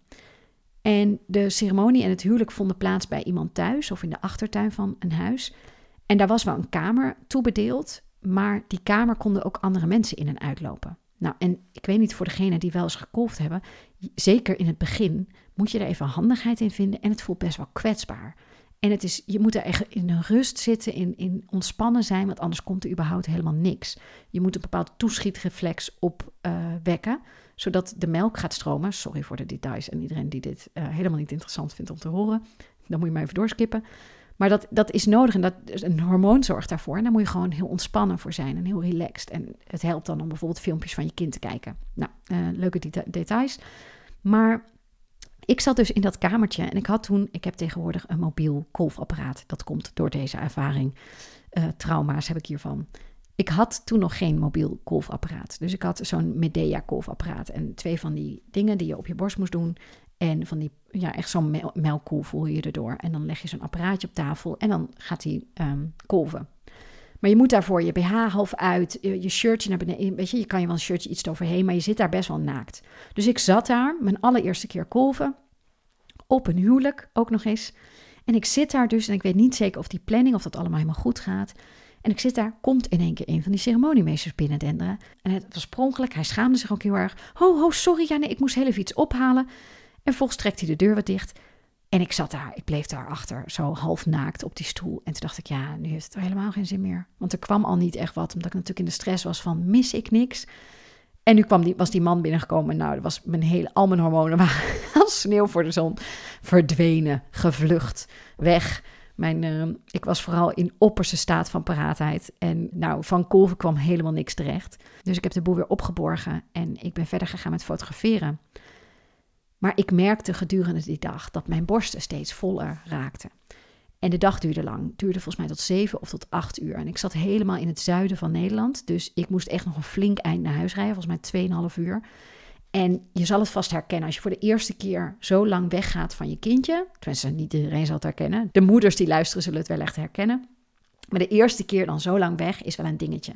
A: En de ceremonie en het huwelijk vonden plaats bij iemand thuis of in de achtertuin van een huis. En daar was wel een kamer toebedeeld, maar die kamer konden ook andere mensen in en uitlopen. Nou, en ik weet niet voor degenen die wel eens gekolfd hebben, zeker in het begin moet je er even handigheid in vinden en het voelt best wel kwetsbaar. En het is, je moet er echt in een rust zitten, in, in ontspannen zijn, want anders komt er überhaupt helemaal niks. Je moet een bepaald toeschietreflex opwekken, uh, zodat de melk gaat stromen. Sorry voor de details en iedereen die dit uh, helemaal niet interessant vindt om te horen, dan moet je maar even doorskippen. Maar dat, dat is nodig en dat, een hormoon zorgt daarvoor. En daar moet je gewoon heel ontspannen voor zijn en heel relaxed. En het helpt dan om bijvoorbeeld filmpjes van je kind te kijken. Nou, uh, leuke deta- details. Maar ik zat dus in dat kamertje en ik had toen, ik heb tegenwoordig een mobiel kolfapparaat. Dat komt door deze ervaring. Uh, trauma's heb ik hiervan. Ik had toen nog geen mobiel kolfapparaat. Dus ik had zo'n Medea kolfapparaat en twee van die dingen die je op je borst moest doen. En van die, ja, echt zo'n mel- melkkoel voel je erdoor. En dan leg je zo'n apparaatje op tafel en dan gaat die um, kolven. Maar je moet daarvoor je B H half uit, je, je shirtje naar beneden. Weet je, je kan je wel een shirtje iets eroverheen, maar je zit daar best wel naakt. Dus ik zat daar, mijn allereerste keer kolven. op een huwelijk ook nog eens. En ik zit daar dus en ik weet niet zeker of die planning, of dat allemaal helemaal goed gaat. En ik zit daar, komt in één keer een van die ceremoniemeesters binnendenderen. En het was spronkelijk, hij schaamde zich ook heel erg. Ho, ho, sorry, ja nee, ik moest heel even iets ophalen. En volgens trekt hij de deur wat dicht. En ik zat daar, ik bleef daar achter, zo half naakt op die stoel. En toen dacht ik, ja, nu heeft het er helemaal geen zin meer. Want er kwam al niet echt wat, omdat ik natuurlijk in de stress was van, mis ik niks? En nu kwam die, was die man binnengekomen. Nou, dat was mijn hele, al mijn hormonen waren als sneeuw voor de zon. Verdwenen, gevlucht, weg. Mijn, uh, ik was vooral in opperste staat van paraatheid. En nou, van kolven kwam helemaal niks terecht. Dus ik heb de boel weer opgeborgen en ik ben verder gegaan met fotograferen. Maar ik merkte gedurende die dag dat mijn borsten steeds voller raakten. En de dag duurde lang. Het duurde volgens mij tot zeven of tot acht uur. En ik zat helemaal in het zuiden van Nederland. Dus ik moest echt nog een flink eind naar huis rijden. Volgens mij tweeënhalf uur. En je zal het vast herkennen. Als je voor de eerste keer zo lang weggaat van je kindje. Tenminste, niet iedereen zal het herkennen. De moeders die luisteren zullen het wel echt herkennen. Maar de eerste keer dan zo lang weg is wel een dingetje.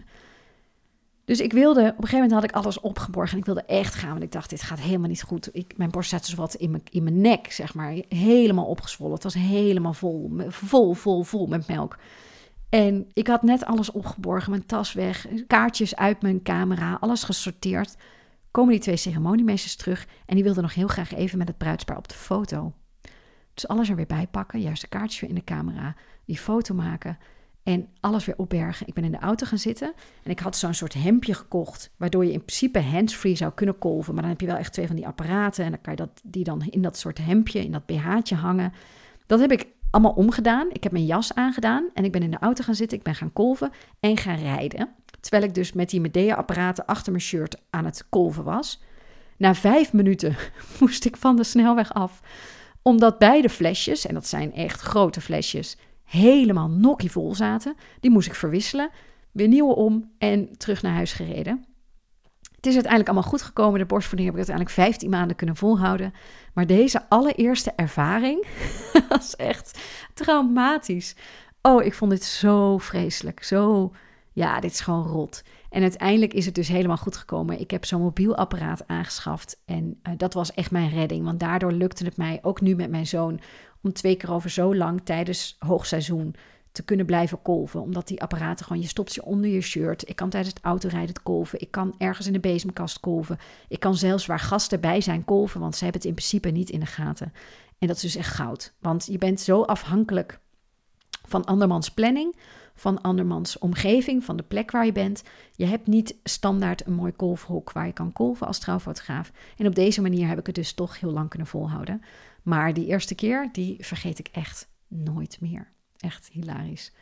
A: Dus ik wilde, op een gegeven moment had ik alles opgeborgen en ik wilde echt gaan, want ik dacht, dit gaat helemaal niet goed. Ik, mijn borst zat dus wat in mijn, in mijn nek, zeg maar, helemaal opgezwollen. Het was helemaal vol, vol, vol, vol met melk. En ik had net alles opgeborgen, mijn tas weg, kaartjes uit mijn camera, alles gesorteerd. Komen die twee ceremoniemeesters terug en die wilden nog heel graag even met het bruidspaar op de foto. Dus alles er weer bij pakken, juist de kaartjes weer in de camera, die foto maken. En alles weer opbergen. Ik ben in de auto gaan zitten. En ik had zo'n soort hemdje gekocht. Waardoor je in principe handsfree zou kunnen kolven. Maar dan heb je wel echt twee van die apparaten. En dan kan je dat, die dan in dat soort hemdje, in dat B H'tje hangen. Dat heb ik allemaal omgedaan. Ik heb mijn jas aangedaan. En ik ben in de auto gaan zitten. Ik ben gaan kolven en gaan rijden. Terwijl ik dus met die Medea-apparaten achter mijn shirt aan het kolven was. Na vijf minuten moest ik van de snelweg af. Omdat beide flesjes, en dat zijn echt grote flesjes, helemaal nokkievol zaten. Die moest ik verwisselen. Weer nieuwe om en terug naar huis gereden. Het is uiteindelijk allemaal goed gekomen. De borstvoeding heb ik uiteindelijk vijftien maanden kunnen volhouden. Maar deze allereerste ervaring was echt traumatisch. Oh, ik vond dit zo vreselijk. Zo, ja, dit is gewoon rot. En uiteindelijk is het dus helemaal goed gekomen. Ik heb zo'n mobiel apparaat aangeschaft. En uh, dat was echt mijn redding. Want daardoor lukte het mij, ook nu met mijn zoon, om twee keer over zo lang tijdens hoogseizoen te kunnen blijven kolven. Omdat die apparaten gewoon, je stopt ze onder je shirt. Ik kan tijdens het autorijden kolven. Ik kan ergens in de bezemkast kolven. Ik kan zelfs waar gasten bij zijn kolven, want ze hebben het in principe niet in de gaten. En dat is dus echt goud. Want je bent zo afhankelijk van andermans planning, van andermans omgeving, van de plek waar je bent. Je hebt niet standaard een mooi kolfhok waar je kan kolven als trouwfotograaf. En op deze manier heb ik het dus toch heel lang kunnen volhouden. Maar die eerste keer, die vergeet ik echt nooit meer. Echt hilarisch.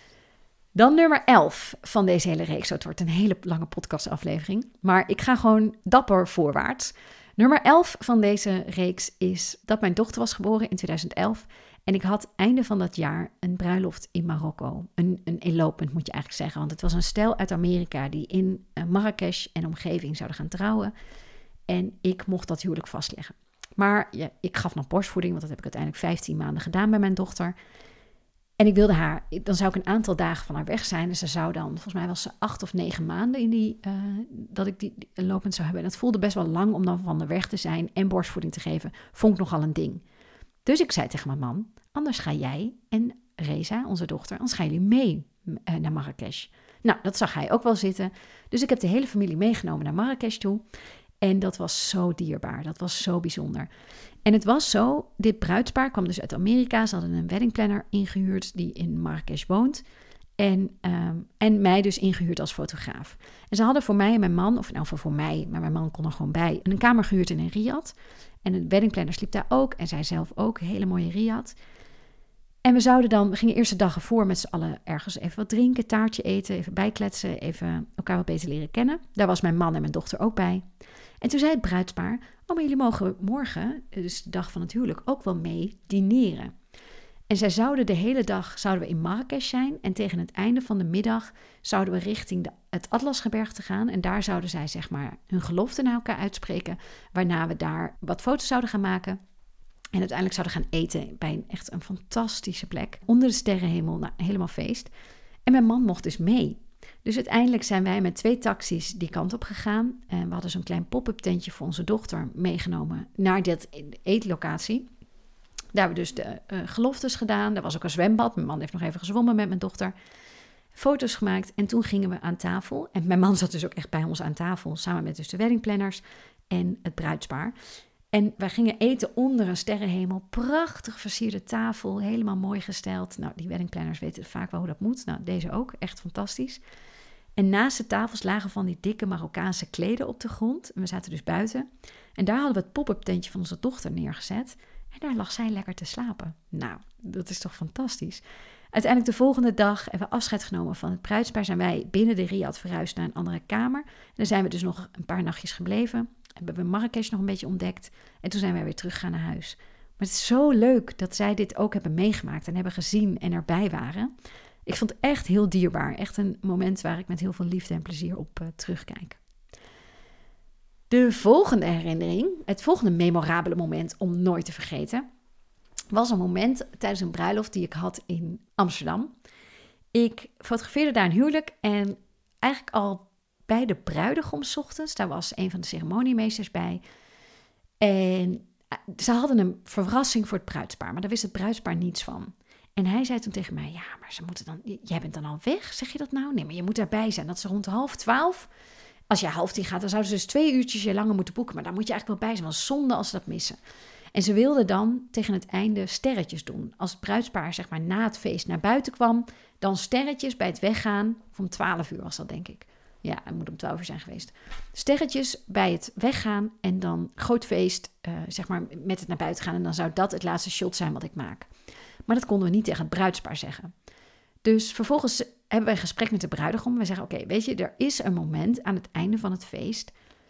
A: Dan nummer elf van deze hele reeks. Het wordt een hele lange podcastaflevering. Maar ik ga gewoon dapper voorwaarts. Nummer elf van deze reeks is dat mijn dochter was geboren in tweeduizend elf. En ik had einde van dat jaar een bruiloft in Marokko. Een, een elopement moet je eigenlijk zeggen. Want het was een stel uit Amerika die in Marrakesh en omgeving zouden gaan trouwen. En ik mocht dat huwelijk vastleggen. Maar ja, ik gaf nog borstvoeding, want dat heb ik uiteindelijk vijftien maanden gedaan bij mijn dochter. En ik wilde haar, dan zou ik een aantal dagen van haar weg zijn. Dus ze zou dan, volgens mij was ze acht of negen maanden in die, uh, dat ik die, die lopend zou hebben. En het voelde best wel lang om dan van de weg te zijn en borstvoeding te geven. Vond ik nogal een ding. Dus ik zei tegen mijn man, anders ga jij en Reza, onze dochter, anders gaan jullie mee uh, naar Marrakesh. Nou, dat zag hij ook wel zitten. Dus ik heb de hele familie meegenomen naar Marrakesh toe. En dat was zo dierbaar, dat was zo bijzonder. En het was zo, dit bruidspaar kwam dus uit Amerika. Ze hadden een weddingplanner ingehuurd die in Marrakesh woont. En, um, en mij dus ingehuurd als fotograaf. En ze hadden voor mij en mijn man, of nou voor mij, maar mijn man kon er gewoon bij, een kamer gehuurd in een riad. En de weddingplanner sliep daar ook en zij zelf ook, een hele mooie riad. En we zouden dan, we gingen eerst de dag ervoor met z'n allen ergens even wat drinken, taartje eten, even bijkletsen, even elkaar wat beter leren kennen. Daar was mijn man en mijn dochter ook bij. En toen zei het bruidspaar, oh, maar jullie mogen morgen, dus de dag van het huwelijk, ook wel mee dineren. En zij zouden de hele dag, zouden we in Marrakesh zijn. En tegen het einde van de middag zouden we richting de, het Atlasgebergte gaan. En daar zouden zij zeg maar hun gelofte naar elkaar uitspreken. Waarna we daar wat foto's zouden gaan maken. En uiteindelijk zouden gaan eten bij een, echt een fantastische plek. Onder de sterrenhemel, nou, helemaal feest. En mijn man mocht dus mee. Dus uiteindelijk zijn wij met twee taxis die kant op gegaan. En we hadden zo'n klein pop-up tentje voor onze dochter meegenomen naar dat eetlocatie. Daar hebben we dus de uh, geloftes gedaan. Daar was ook een zwembad. Mijn man heeft nog even gezwommen met mijn dochter. Foto's gemaakt en toen gingen we aan tafel. En mijn man zat dus ook echt bij ons aan tafel, samen met dus de weddingplanners en het bruidspaar. En wij gingen eten onder een sterrenhemel. Prachtig versierde tafel, helemaal mooi gesteld. Nou, die weddingplanners weten vaak wel hoe dat moet. Nou, deze ook, echt fantastisch. En naast de tafels lagen van die dikke Marokkaanse kleden op de grond. En we zaten dus buiten. En daar hadden we het pop-up tentje van onze dochter neergezet. En daar lag zij lekker te slapen. Nou, dat is toch fantastisch. Uiteindelijk de volgende dag hebben we afscheid genomen van het bruidspaar. Zijn wij binnen de Riad verhuisd naar een andere kamer. En daar zijn we dus nog een paar nachtjes gebleven. Hebben we Marrakesh nog een beetje ontdekt. En toen zijn wij weer teruggegaan naar huis. Maar het is zo leuk dat zij dit ook hebben meegemaakt en hebben gezien en erbij waren. Ik vond het echt heel dierbaar. Echt een moment waar ik met heel veel liefde en plezier op uh, terugkijk. De volgende herinnering, het volgende memorabele moment om nooit te vergeten, was een moment tijdens een bruiloft die ik had in Amsterdam. Ik fotografeerde daar een huwelijk en eigenlijk al bij de bruidegom 's ochtends, daar was een van de ceremoniemeesters bij. En ze hadden een verrassing voor het bruidspaar, maar daar wist het bruidspaar niets van. En hij zei toen tegen mij, ja, maar ze moeten dan, jij bent dan al weg, zeg je dat nou? Nee, maar je moet daarbij zijn. Dat is rond half twaalf. Als je half tien gaat, dan zouden ze dus twee uurtjes je langer moeten boeken. Maar daar moet je eigenlijk wel bij zijn, want zonde als ze dat missen. En ze wilden dan tegen het einde sterretjes doen. Als het bruidspaar zeg maar na het feest naar buiten kwam, dan sterretjes bij het weggaan. Of om twaalf uur was dat, denk ik. Ja, het moet om twaalf uur zijn geweest. Sterretjes bij het weggaan en dan groot feest, uh, zeg maar, met het naar buiten gaan. En dan zou dat het laatste shot zijn wat ik maak. Maar dat konden we niet tegen het bruidspaar zeggen. Dus vervolgens hebben wij een gesprek met de bruidegom. We zeggen, oké, okay, weet je, er is een moment aan het einde van het feest.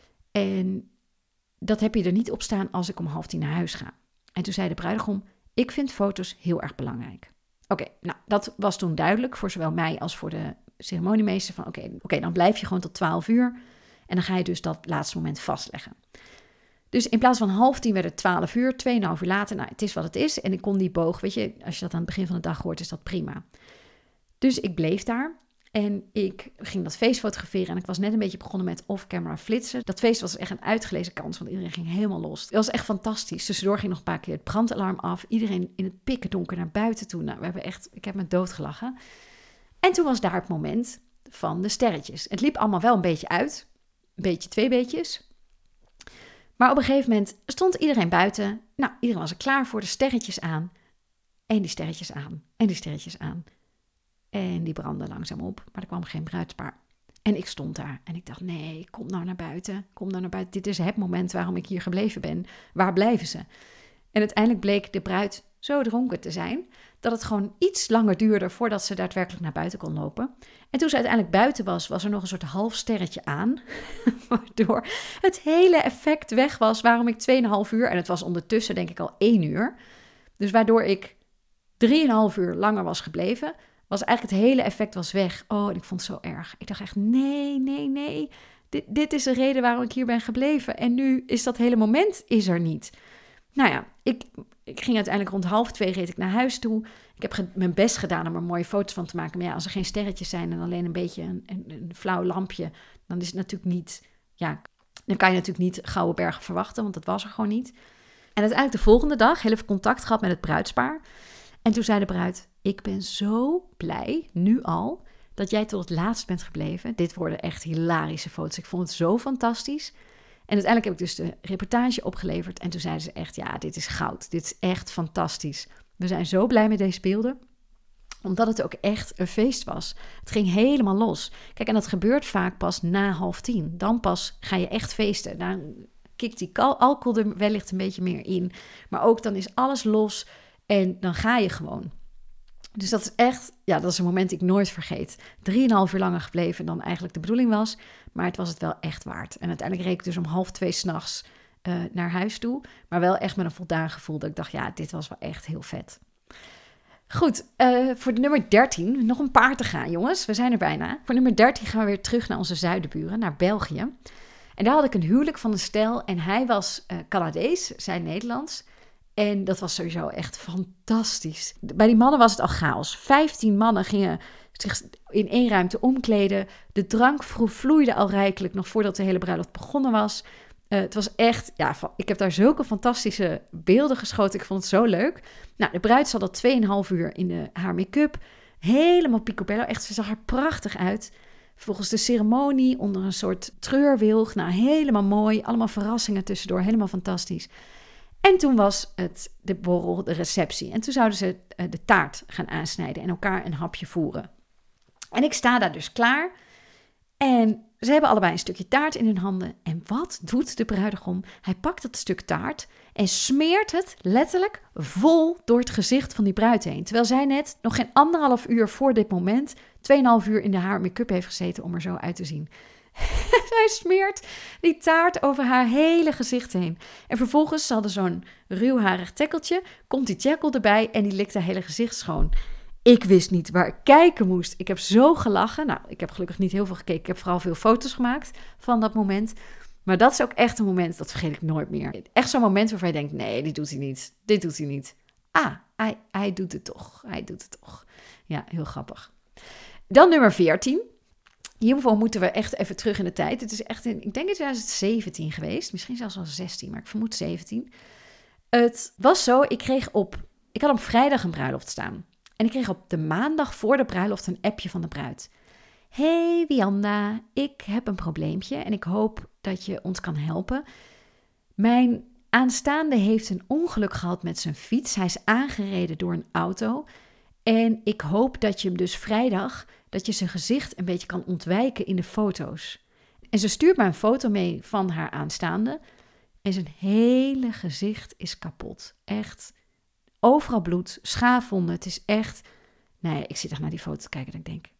A: En dat heb je er niet op staan als ik om half tien naar huis ga. En toen zei de bruidegom, ik vind foto's heel erg belangrijk. Oké, okay, nou, dat was toen duidelijk voor zowel mij als voor de ceremoniemeester. Van oké, okay, okay, dan blijf je gewoon tot twaalf uur. En dan ga je dus dat laatste moment vastleggen. Dus in plaats van half tien werd het twaalf uur, tweeënhalf uur later. Nou, het is wat het is. En ik kon die boog, weet je, als je dat aan het begin van de dag hoort, is dat prima. Dus ik bleef daar en ik ging dat feest fotograferen. En ik was net een beetje begonnen met off-camera flitsen. Dat feest was echt een uitgelezen kans, want iedereen ging helemaal los. Het was echt fantastisch. Tussendoor ging nog een paar keer het brandalarm af. Iedereen in het pikkerdonker naar buiten toe. Nou, we hebben echt, ik heb me doodgelachen. En toen was daar het moment van de sterretjes. Het liep allemaal wel een beetje uit. Een beetje, twee beetjes. Maar op een gegeven moment stond iedereen buiten. Nou, iedereen was er klaar voor, de sterretjes aan. En die sterretjes aan. En die sterretjes aan. En die brandden langzaam op, maar er kwam geen bruidspaar. En ik stond daar en ik dacht, nee, kom nou naar buiten. Kom nou naar buiten. Dit is het moment waarom ik hier gebleven ben. Waar blijven ze? En uiteindelijk bleek de bruid zo dronken te zijn dat het gewoon iets langer duurde voordat ze daadwerkelijk naar buiten kon lopen. En toen ze uiteindelijk buiten was, was er nog een soort half sterretje aan. Waardoor het hele effect weg was waarom ik tweeënhalf uur, en het was ondertussen denk ik al één uur. Dus waardoor ik drieënhalf uur langer was gebleven, was eigenlijk het hele effect was weg. Oh, en ik vond het zo erg. Ik dacht echt, nee, nee, nee. Dit, dit is de reden waarom ik hier ben gebleven. En nu is dat hele moment is er niet. Nou ja, ik, ik ging uiteindelijk rond half twee reed ik naar huis toe. Ik heb ge- mijn best gedaan om er mooie foto's van te maken. Maar ja, als er geen sterretjes zijn en alleen een beetje een, een, een flauw lampje, dan is het natuurlijk niet, ja, dan kan je natuurlijk niet Gouden Bergen verwachten, want dat was er gewoon niet. En uiteindelijk de volgende dag heel even contact gehad met het bruidspaar. En toen zei de bruid, ik ben zo blij, nu al, dat jij tot het laatst bent gebleven. Dit worden echt hilarische foto's. Ik vond het zo fantastisch. En uiteindelijk heb ik dus de reportage opgeleverd. En toen zeiden ze echt, ja, dit is goud. Dit is echt fantastisch. We zijn zo blij met deze beelden. Omdat het ook echt een feest was. Het ging helemaal los. Kijk, en dat gebeurt vaak pas na half tien. Dan pas ga je echt feesten. Dan kikt die alcohol er wellicht een beetje meer in. Maar ook dan is alles los. En dan ga je gewoon. Dus dat is echt, ja, dat is een moment die ik nooit vergeet. Drieënhalf uur langer gebleven dan eigenlijk de bedoeling was. Maar het was het wel echt waard. En uiteindelijk reed ik dus om half twee 's nachts uh, naar huis toe. Maar wel echt met een voldaan gevoel dat ik dacht, ja, dit was wel echt heel vet. Goed, uh, voor de nummer dertien, nog een paar te gaan, jongens. We zijn er bijna. Voor nummer dertien gaan we weer terug naar onze zuidenburen, naar België. En daar had ik een huwelijk van een stel. En hij was uh, Canadees, zij Nederlands. En dat was sowieso echt fantastisch. Bij die mannen was het al chaos. Vijftien mannen gingen zich in één ruimte omkleden. De drank vloeide al rijkelijk nog voordat de hele bruiloft begonnen was. Uh, het was echt, ja, ik heb daar zulke fantastische beelden geschoten. Ik vond het zo leuk. Nou, de bruid zat al tweeënhalf uur in de, haar make-up. Helemaal picobello. Echt, ze zag er prachtig uit. Volgens de ceremonie onder een soort treurwilg. Nou, helemaal mooi. Allemaal verrassingen tussendoor. Helemaal fantastisch. En toen was het de borrel, de receptie. En toen zouden ze uh, de taart gaan aansnijden en elkaar een hapje voeren. En ik sta daar dus klaar. En ze hebben allebei een stukje taart in hun handen. En wat doet de bruidegom? Hij pakt dat stuk taart en smeert het letterlijk vol door het gezicht van die bruid heen. Terwijl zij net nog geen anderhalf uur voor dit moment, tweeënhalf uur in de haar make-up heeft gezeten om er zo uit te zien. Zij smeert die taart over haar hele gezicht heen. En vervolgens, ze hadden zo'n ruwharig tekkeltje, komt die tekkel erbij en die likt haar hele gezicht schoon. Ik wist niet waar ik kijken moest. Ik heb zo gelachen. Nou, ik heb gelukkig niet heel veel gekeken. Ik heb vooral veel foto's gemaakt van dat moment. Maar dat is ook echt een moment, dat vergeet ik nooit meer. Echt zo'n moment waarvan je denkt, nee, dit doet hij niet. Dit doet hij niet. Ah, hij, hij doet het toch. Hij doet het toch. Ja, heel grappig. Dan nummer veertien. Hiervoor moeten we echt even terug in de tijd. Het is echt in, ik denk in twintig zeventien geweest. Misschien zelfs wel zestien, maar ik vermoed zeventien. Het was zo, ik kreeg op... Ik had op vrijdag een bruiloft staan. En ik kreeg op de maandag voor de bruiloft een appje van de bruid. Hey Wianda, ik heb een probleempje en ik hoop dat je ons kan helpen. Mijn aanstaande heeft een ongeluk gehad met zijn fiets. Hij is aangereden door een auto. En ik hoop dat je hem dus vrijdag, dat je zijn gezicht een beetje kan ontwijken in de foto's. En ze stuurt mij een foto mee van haar aanstaande. En zijn hele gezicht is kapot. Echt. Overal bloed, schaafwonden. Het is echt... Nee, ik zit echt naar die foto te kijken en ik denk...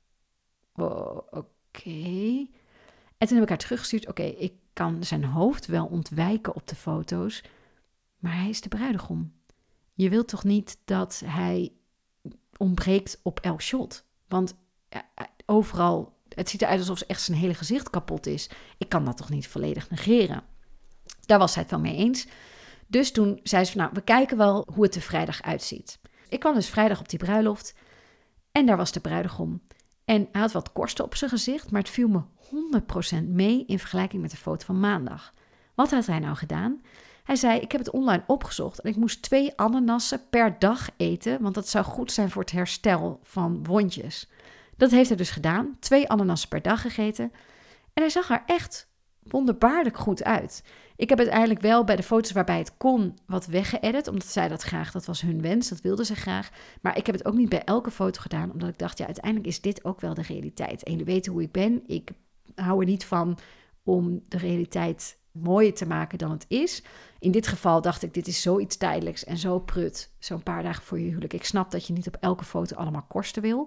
A: Oh, oké. Okay. En toen heb ik haar teruggestuurd. Oké, okay, ik kan zijn hoofd wel ontwijken op de foto's. Maar hij is de bruidegom. Je wilt toch niet dat hij ontbreekt op elk shot? Want uh, overal... Het ziet eruit alsof echt zijn hele gezicht kapot is. Ik kan dat toch niet volledig negeren? Daar was zij het wel mee eens. Dus toen zei ze van, nou, we kijken wel hoe het er vrijdag uitziet. Ik kwam dus vrijdag op die bruiloft en daar was de bruidegom. En hij had wat korsten op zijn gezicht, maar het viel me honderd procent mee in vergelijking met de foto van maandag. Wat had hij nou gedaan? Hij zei, ik heb het online opgezocht en ik moest twee ananassen per dag eten, want dat zou goed zijn voor het herstel van wondjes. Dat heeft hij dus gedaan, twee ananassen per dag gegeten. En hij zag er echt wonderbaarlijk goed uit. Ik heb uiteindelijk wel bij de foto's waarbij het kon wat weggeëdit, omdat zij dat graag, dat was hun wens, dat wilden ze graag. Maar ik heb het ook niet bij elke foto gedaan, omdat ik dacht, ja, uiteindelijk is dit ook wel de realiteit. En jullie weten hoe ik ben. Ik hou er niet van om de realiteit mooier te maken dan het is. In dit geval dacht ik, dit is zoiets tijdelijks en zo prut, zo'n paar dagen voor je huwelijk. Ik snap dat je niet op elke foto allemaal korsten wil.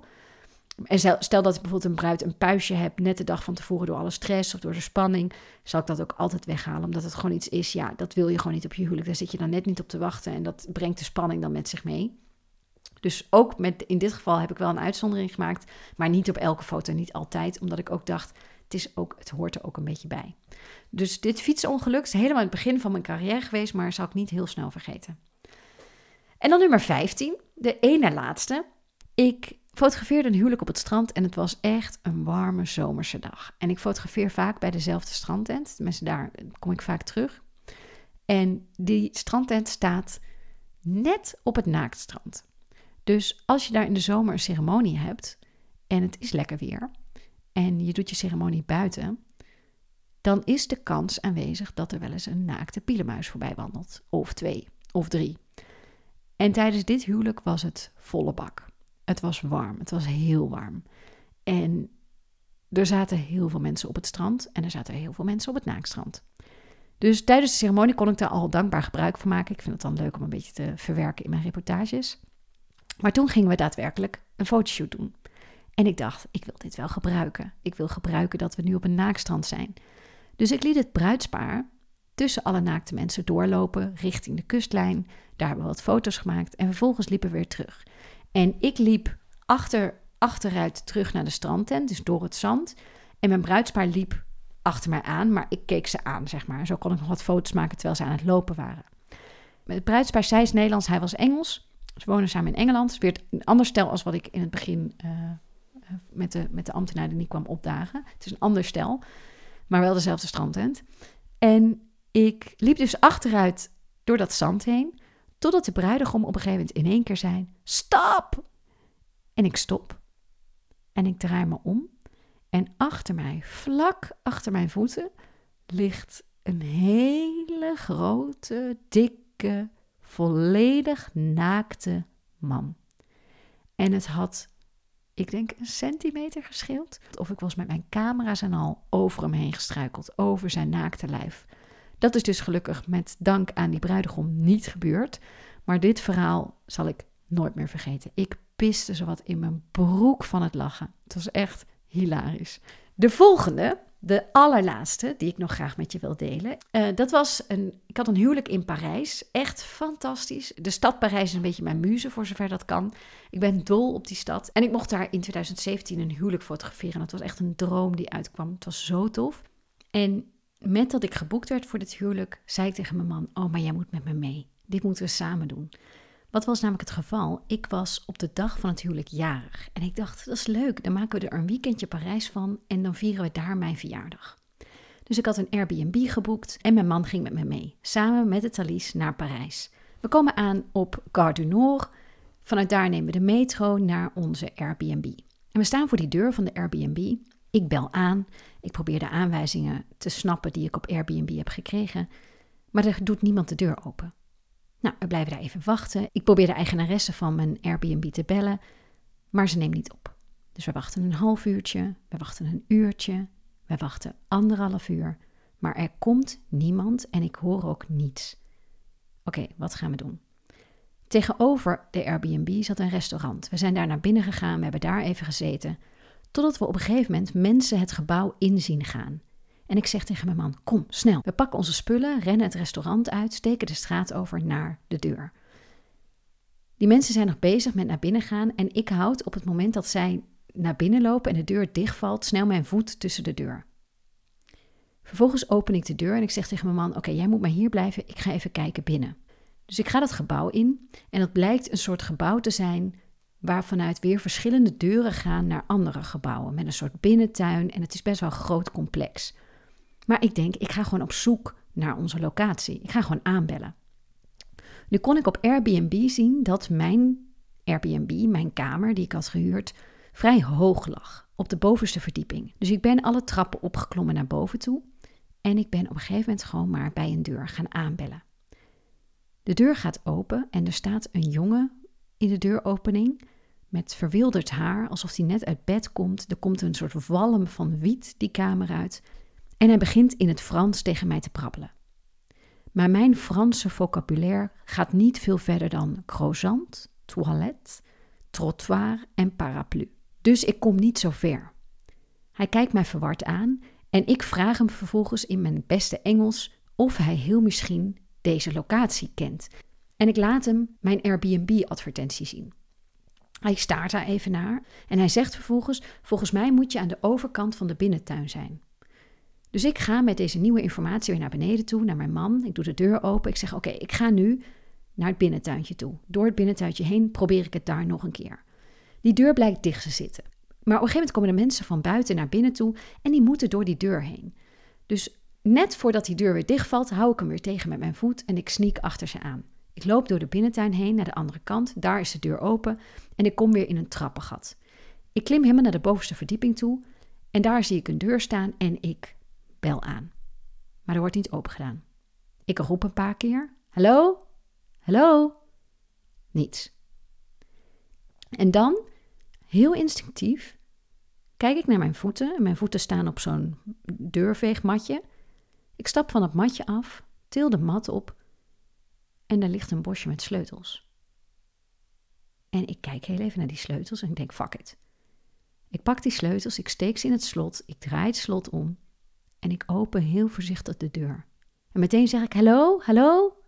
A: En stel dat ik bijvoorbeeld een bruid een puistje heb net de dag van tevoren door alle stress of door de spanning, zal ik dat ook altijd weghalen, omdat het gewoon iets is, ja, dat wil je gewoon niet op je huwelijk. Daar zit je dan net niet op te wachten en dat brengt de spanning dan met zich mee. Dus ook met, in dit geval heb ik wel een uitzondering gemaakt, maar niet op elke foto, niet altijd, omdat ik ook dacht, het, is ook, het hoort er ook een beetje bij. Dus dit fietsongeluk is helemaal het begin van mijn carrière geweest, maar zal ik niet heel snel vergeten. En dan nummer vijftien, de ene laatste. Ik fotografeerde een huwelijk op het strand en het was echt een warme zomerse dag. En ik fotografeer vaak bij dezelfde strandtent. Tenminste, daar kom ik vaak terug. En die strandtent staat net op het naaktstrand. Dus als je daar in de zomer een ceremonie hebt en het is lekker weer en je doet je ceremonie buiten, dan is de kans aanwezig dat er wel eens een naakte pielenmuis voorbij wandelt. Of twee, of drie. En tijdens dit huwelijk was het volle bak. Het was warm, het was heel warm. En er zaten heel veel mensen op het strand en er zaten heel veel mensen op het naaktstrand. Dus tijdens de ceremonie kon ik daar al dankbaar gebruik van maken. Ik vind het dan leuk om een beetje te verwerken in mijn reportages. Maar toen gingen we daadwerkelijk een fotoshoot doen. En ik dacht, ik wil dit wel gebruiken. Ik wil gebruiken dat we nu op een naaktstrand zijn. Dus ik liet het bruidspaar tussen alle naakte mensen doorlopen richting de kustlijn. Daar hebben we wat foto's gemaakt en vervolgens liepen we weer terug. En ik liep achter, achteruit terug naar de strandtent, dus door het zand. En mijn bruidspaar liep achter mij aan, maar ik keek ze aan, zeg maar. Zo kon ik nog wat foto's maken terwijl ze aan het lopen waren. Het bruidspaar, zij is Nederlands, hij was Engels. Ze wonen samen in Engeland. Het werd een ander stel als wat ik in het begin uh, met, de, met de ambtenaar die niet kwam opdagen. Het is een ander stel, maar wel dezelfde strandtent. En Ik liep dus achteruit door dat zand heen, totdat de bruidegom op een gegeven moment in één keer zei, stop! En ik stop. En ik draai me om. En achter mij, vlak achter mijn voeten, ligt een hele grote, dikke, volledig naakte man. En het had, ik denk, een centimeter gescheeld. Of ik was met mijn camera's en al over hem heen gestruikeld, over zijn naakte lijf. Dat is dus gelukkig met dank aan die bruidegom niet gebeurd. Maar dit verhaal zal ik nooit meer vergeten. Ik piste zowat in mijn broek van het lachen. Het was echt hilarisch. De volgende, de allerlaatste, die ik nog graag met je wil delen. Uh, dat was een, ik had een huwelijk in Parijs. Echt fantastisch. De stad Parijs is een beetje mijn muze, voor zover dat kan. Ik ben dol op die stad. En ik mocht daar in twintig zeventien een huwelijk fotograferen. Dat was echt een droom die uitkwam. Het was zo tof. En met dat ik geboekt werd voor dit huwelijk, zei ik tegen mijn man, oh, maar jij moet met me mee. Dit moeten we samen doen. Wat was namelijk het geval? Ik was op de dag van het huwelijk jarig. En ik dacht, dat is leuk. Dan maken we er een weekendje Parijs van en dan vieren we daar mijn verjaardag. Dus ik had een Airbnb geboekt en mijn man ging met me mee. Samen met het Thalys naar Parijs. We komen aan op Gare du Nord. Vanuit daar nemen we de metro naar onze Airbnb. En we staan voor die deur van de Airbnb. Ik bel aan. Ik probeer de aanwijzingen te snappen die ik op Airbnb heb gekregen. Maar er doet niemand de deur open. Nou, we blijven daar even wachten. Ik probeer de eigenaresse van mijn Airbnb te bellen, maar ze neemt niet op. Dus we wachten een half uurtje, we wachten een uurtje, we wachten anderhalf uur. Maar er komt niemand en ik hoor ook niets. Oké, okay, wat gaan we doen? Tegenover de Airbnb zat een restaurant. We zijn daar naar binnen gegaan, we hebben daar even gezeten, totdat we op een gegeven moment mensen het gebouw in zien gaan. En ik zeg tegen mijn man, kom, snel. We pakken onze spullen, rennen het restaurant uit, steken de straat over naar de deur. Die mensen zijn nog bezig met naar binnen gaan en ik houd op het moment dat zij naar binnen lopen en de deur dichtvalt, snel mijn voet tussen de deur. Vervolgens open ik de deur en ik zeg tegen mijn man, oké, okay, jij moet maar hier blijven, ik ga even kijken binnen. Dus ik ga dat gebouw in en dat blijkt een soort gebouw te zijn waar vanuit weer verschillende deuren gaan naar andere gebouwen met een soort binnentuin en het is best wel een groot complex. Maar ik denk, ik ga gewoon op zoek naar onze locatie. Ik ga gewoon aanbellen. Nu kon ik op Airbnb zien dat mijn Airbnb, mijn kamer die ik had gehuurd, vrij hoog lag. Op de bovenste verdieping. Dus ik ben alle trappen opgeklommen naar boven toe. En ik ben op een gegeven moment gewoon maar bij een deur gaan aanbellen. De deur gaat open en er staat een jongen in de deuropening met verwilderd haar, alsof hij net uit bed komt. Er komt een soort walm van wiet die kamer uit. En hij begint in het Frans tegen mij te prabbelen. Maar mijn Franse vocabulaire gaat niet veel verder dan croissant, toilette, trottoir en paraplu. Dus ik kom niet zo ver. Hij kijkt mij verward aan en ik vraag hem vervolgens in mijn beste Engels of hij heel misschien deze locatie kent. En ik laat hem mijn Airbnb-advertentie zien. Hij staart daar even naar en hij zegt vervolgens, volgens mij moet je aan de overkant van de binnentuin zijn. Dus ik ga met deze nieuwe informatie weer naar beneden toe, naar mijn man. Ik doe de deur open. Ik zeg, oké, okay, ik ga nu naar het binnentuintje toe. Door het binnentuintje heen probeer ik het daar nog een keer. Die deur blijkt dicht te zitten. Maar op een gegeven moment komen de mensen van buiten naar binnen toe en die moeten door die deur heen. Dus net voordat die deur weer dichtvalt, hou ik hem weer tegen met mijn voet en ik sneak achter ze aan. Ik loop door de binnentuin heen naar de andere kant. Daar is de deur open en ik kom weer in een trappengat. Ik klim helemaal naar de bovenste verdieping toe en daar zie ik een deur staan en ik bel aan. Maar er wordt niet opengedaan. Ik roep een paar keer. Hallo? Hallo? Niets. En dan, heel instinctief, kijk ik naar mijn voeten. Mijn voeten staan op zo'n deurveegmatje. Ik stap van het matje af, til de mat op en daar ligt een bosje met sleutels. En ik kijk heel even naar die sleutels en ik denk, fuck it. Ik pak die sleutels, ik steek ze in het slot, ik draai het slot om en ik open heel voorzichtig de deur. En meteen zeg ik, hallo, hallo?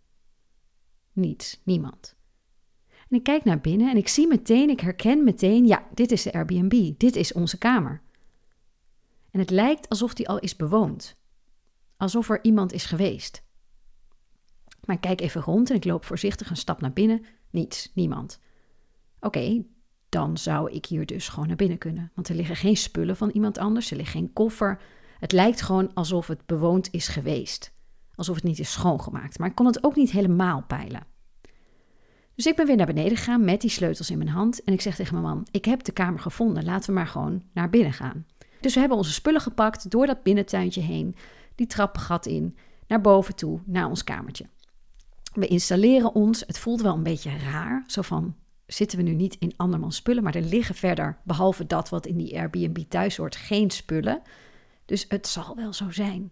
A: Niets, niemand. En ik kijk naar binnen en ik zie meteen, ik herken meteen, ja, dit is de Airbnb, dit is onze kamer. En het lijkt alsof die al is bewoond. Alsof er iemand is geweest. Maar ik kijk even rond en ik loop voorzichtig een stap naar binnen. Niets, niemand. Oké, okay, dan zou ik hier dus gewoon naar binnen kunnen. Want er liggen geen spullen van iemand anders, er ligt geen koffer. Het lijkt gewoon alsof het bewoond is geweest. Alsof het niet is schoongemaakt. Maar ik kon het ook niet helemaal peilen. Dus ik ben weer naar beneden gegaan met die sleutels in mijn hand. En ik zeg tegen mijn man, ik heb de kamer gevonden. Laten we maar gewoon naar binnen gaan. Dus we hebben onze spullen gepakt, door dat binnentuintje heen. Die trappengat in, naar boven toe, naar ons kamertje. We installeren ons. Het voelt wel een beetje raar. Zo van, zitten we nu niet in andermans spullen. Maar er liggen verder, behalve dat wat in die Airbnb thuis hoort, geen spullen. Dus het zal wel zo zijn.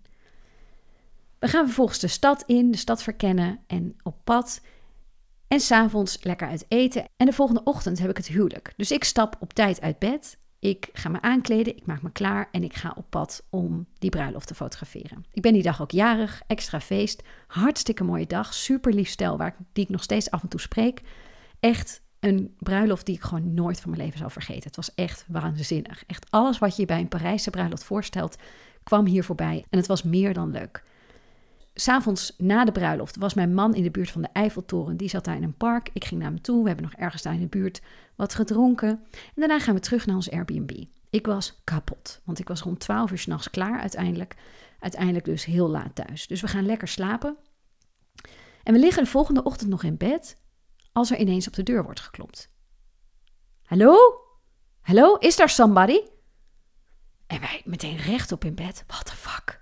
A: We gaan vervolgens de stad in, de stad verkennen en op pad. En 's avonds lekker uit eten. En de volgende ochtend heb ik het huwelijk. Dus ik stap op tijd uit bed. Ik ga me aankleden, ik maak me klaar en ik ga op pad om die bruiloft te fotograferen. Ik ben die dag ook jarig, extra feest. Hartstikke mooie dag, super lief stel waar, die ik nog steeds af en toe spreek. Echt een bruiloft die ik gewoon nooit van mijn leven zal vergeten. Het was echt waanzinnig. Echt alles wat je bij een Parijse bruiloft voorstelt, kwam hier voorbij. En het was meer dan leuk. 'S Avonds na de bruiloft was mijn man in de buurt van de Eiffeltoren. Die zat daar in een park. Ik ging naar hem toe. We hebben nog ergens daar in de buurt wat gedronken. En daarna gaan we terug naar ons Airbnb. Ik was kapot, want ik was rond twaalf uur 's nachts klaar uiteindelijk. Uiteindelijk dus heel laat thuis. Dus we gaan lekker slapen. En we liggen de volgende ochtend nog in bed als er ineens op de deur wordt geklopt. Hallo? Hallo? Is daar somebody? En wij meteen rechtop in bed. What the fuck?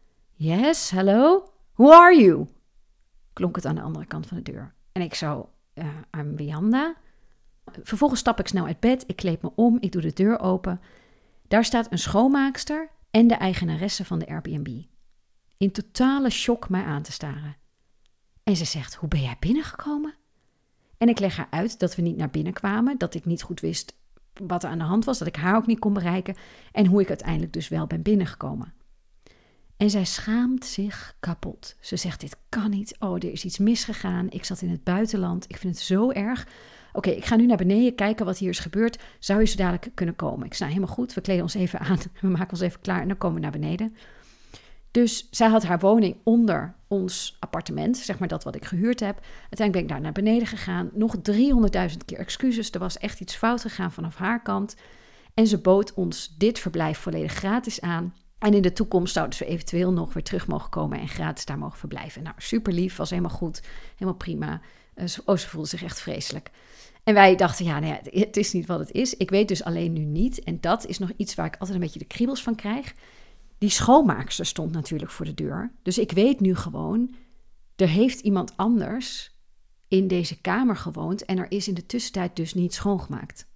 A: Yes, hello? Who are you? Klonk het aan de andere kant van de deur. En ik zo, uh, I'm Wianda. Vervolgens stap ik snel uit bed, ik kleed me om, ik doe de deur open. Daar staat een schoonmaakster en de eigenaresse van de Airbnb. In totale shock mij aan te staren. En ze zegt, hoe ben jij binnengekomen? En ik leg haar uit dat we niet naar binnen kwamen, dat ik niet goed wist wat er aan de hand was, dat ik haar ook niet kon bereiken en hoe ik uiteindelijk dus wel ben binnengekomen. En zij schaamt zich kapot. Ze zegt, dit kan niet. Oh, er is iets misgegaan. Ik zat in het buitenland. Ik vind het zo erg. Oké, okay, ik ga nu naar beneden kijken wat hier is gebeurd. Zou je zo dadelijk kunnen komen? Ik zei, helemaal goed. We kleden ons even aan. We maken ons even klaar en dan komen we naar beneden. Dus zij had haar woning onder ons appartement. Zeg maar dat wat ik gehuurd heb. Uiteindelijk ben ik daar naar beneden gegaan. Nog driehonderdduizend keer excuses. Er was echt iets fout gegaan vanaf haar kant. En ze bood ons dit verblijf volledig gratis aan. En in de toekomst zouden ze eventueel nog weer terug mogen komen en gratis daar mogen verblijven. Nou, super lief, was helemaal goed, helemaal prima. Uh, oh, ze voelde zich echt vreselijk. En wij dachten, ja, nou ja, het is niet wat het is. Ik weet dus alleen nu niet. En dat is nog iets waar ik altijd een beetje de kriebels van krijg. Die schoonmaakster stond natuurlijk voor de deur. Dus ik weet nu gewoon, er heeft iemand anders in deze kamer gewoond. En er is in de tussentijd dus niet schoongemaakt.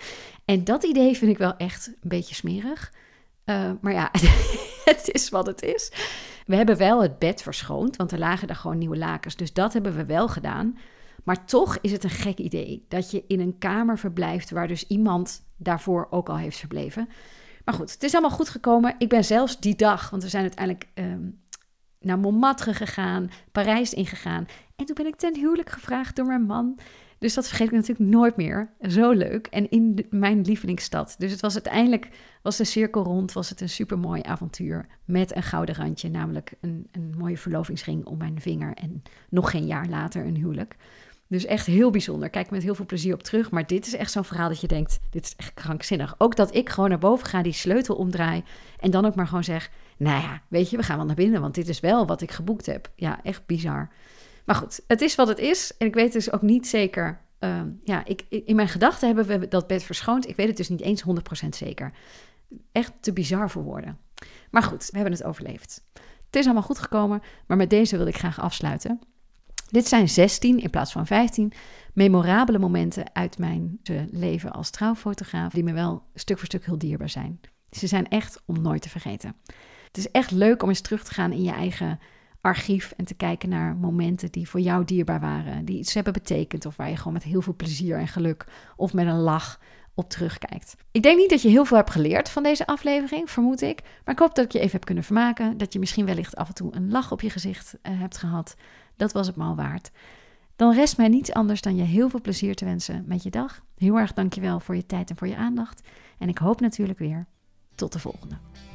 A: En dat idee vind ik wel echt een beetje smerig. Uh, maar ja, het is wat het is. We hebben wel het bed verschoond, want er lagen daar gewoon nieuwe lakens. Dus dat hebben we wel gedaan. Maar toch is het een gek idee dat je in een kamer verblijft waar dus iemand daarvoor ook al heeft verbleven. Maar goed, het is allemaal goed gekomen. Ik ben zelfs die dag, want we zijn uiteindelijk um, naar Montmartre gegaan, Parijs ingegaan. En toen ben ik ten huwelijk gevraagd door mijn man. Dus dat vergeet ik natuurlijk nooit meer. Zo leuk. En in de, mijn lievelingsstad. Dus het was uiteindelijk, was de cirkel rond, was het een supermooi avontuur. Met een gouden randje, namelijk een, een mooie verlovingsring om mijn vinger. En nog geen jaar later een huwelijk. Dus echt heel bijzonder. Kijk met heel veel plezier op terug. Maar dit is echt zo'n verhaal dat je denkt, dit is echt krankzinnig. Ook dat ik gewoon naar boven ga, die sleutel omdraai. En dan ook maar gewoon zeg, nou ja, weet je, we gaan wel naar binnen. Want dit is wel wat ik geboekt heb. Ja, echt bizar. Maar goed, het is wat het is. En ik weet dus ook niet zeker. Uh, ja, ik, in mijn gedachten hebben we dat bed verschoond. Ik weet het dus niet eens honderd procent zeker. Echt te bizar voor woorden. Maar goed, we hebben het overleefd. Het is allemaal goed gekomen. Maar met deze wil ik graag afsluiten. Dit zijn zestien in plaats van vijftien memorabele momenten uit mijn leven als trouwfotograaf. Die me wel stuk voor stuk heel dierbaar zijn. Ze zijn echt om nooit te vergeten. Het is echt leuk om eens terug te gaan in je eigen archief en te kijken naar momenten die voor jou dierbaar waren, die iets hebben betekend of waar je gewoon met heel veel plezier en geluk of met een lach op terugkijkt. Ik denk niet dat je heel veel hebt geleerd van deze aflevering, vermoed ik, maar ik hoop dat ik je even heb kunnen vermaken, dat je misschien wellicht af en toe een lach op je gezicht uh, hebt gehad. Dat was het me al waard. Dan rest mij niets anders dan je heel veel plezier te wensen met je dag. Heel erg dankjewel voor je tijd en voor je aandacht en ik hoop natuurlijk weer tot de volgende.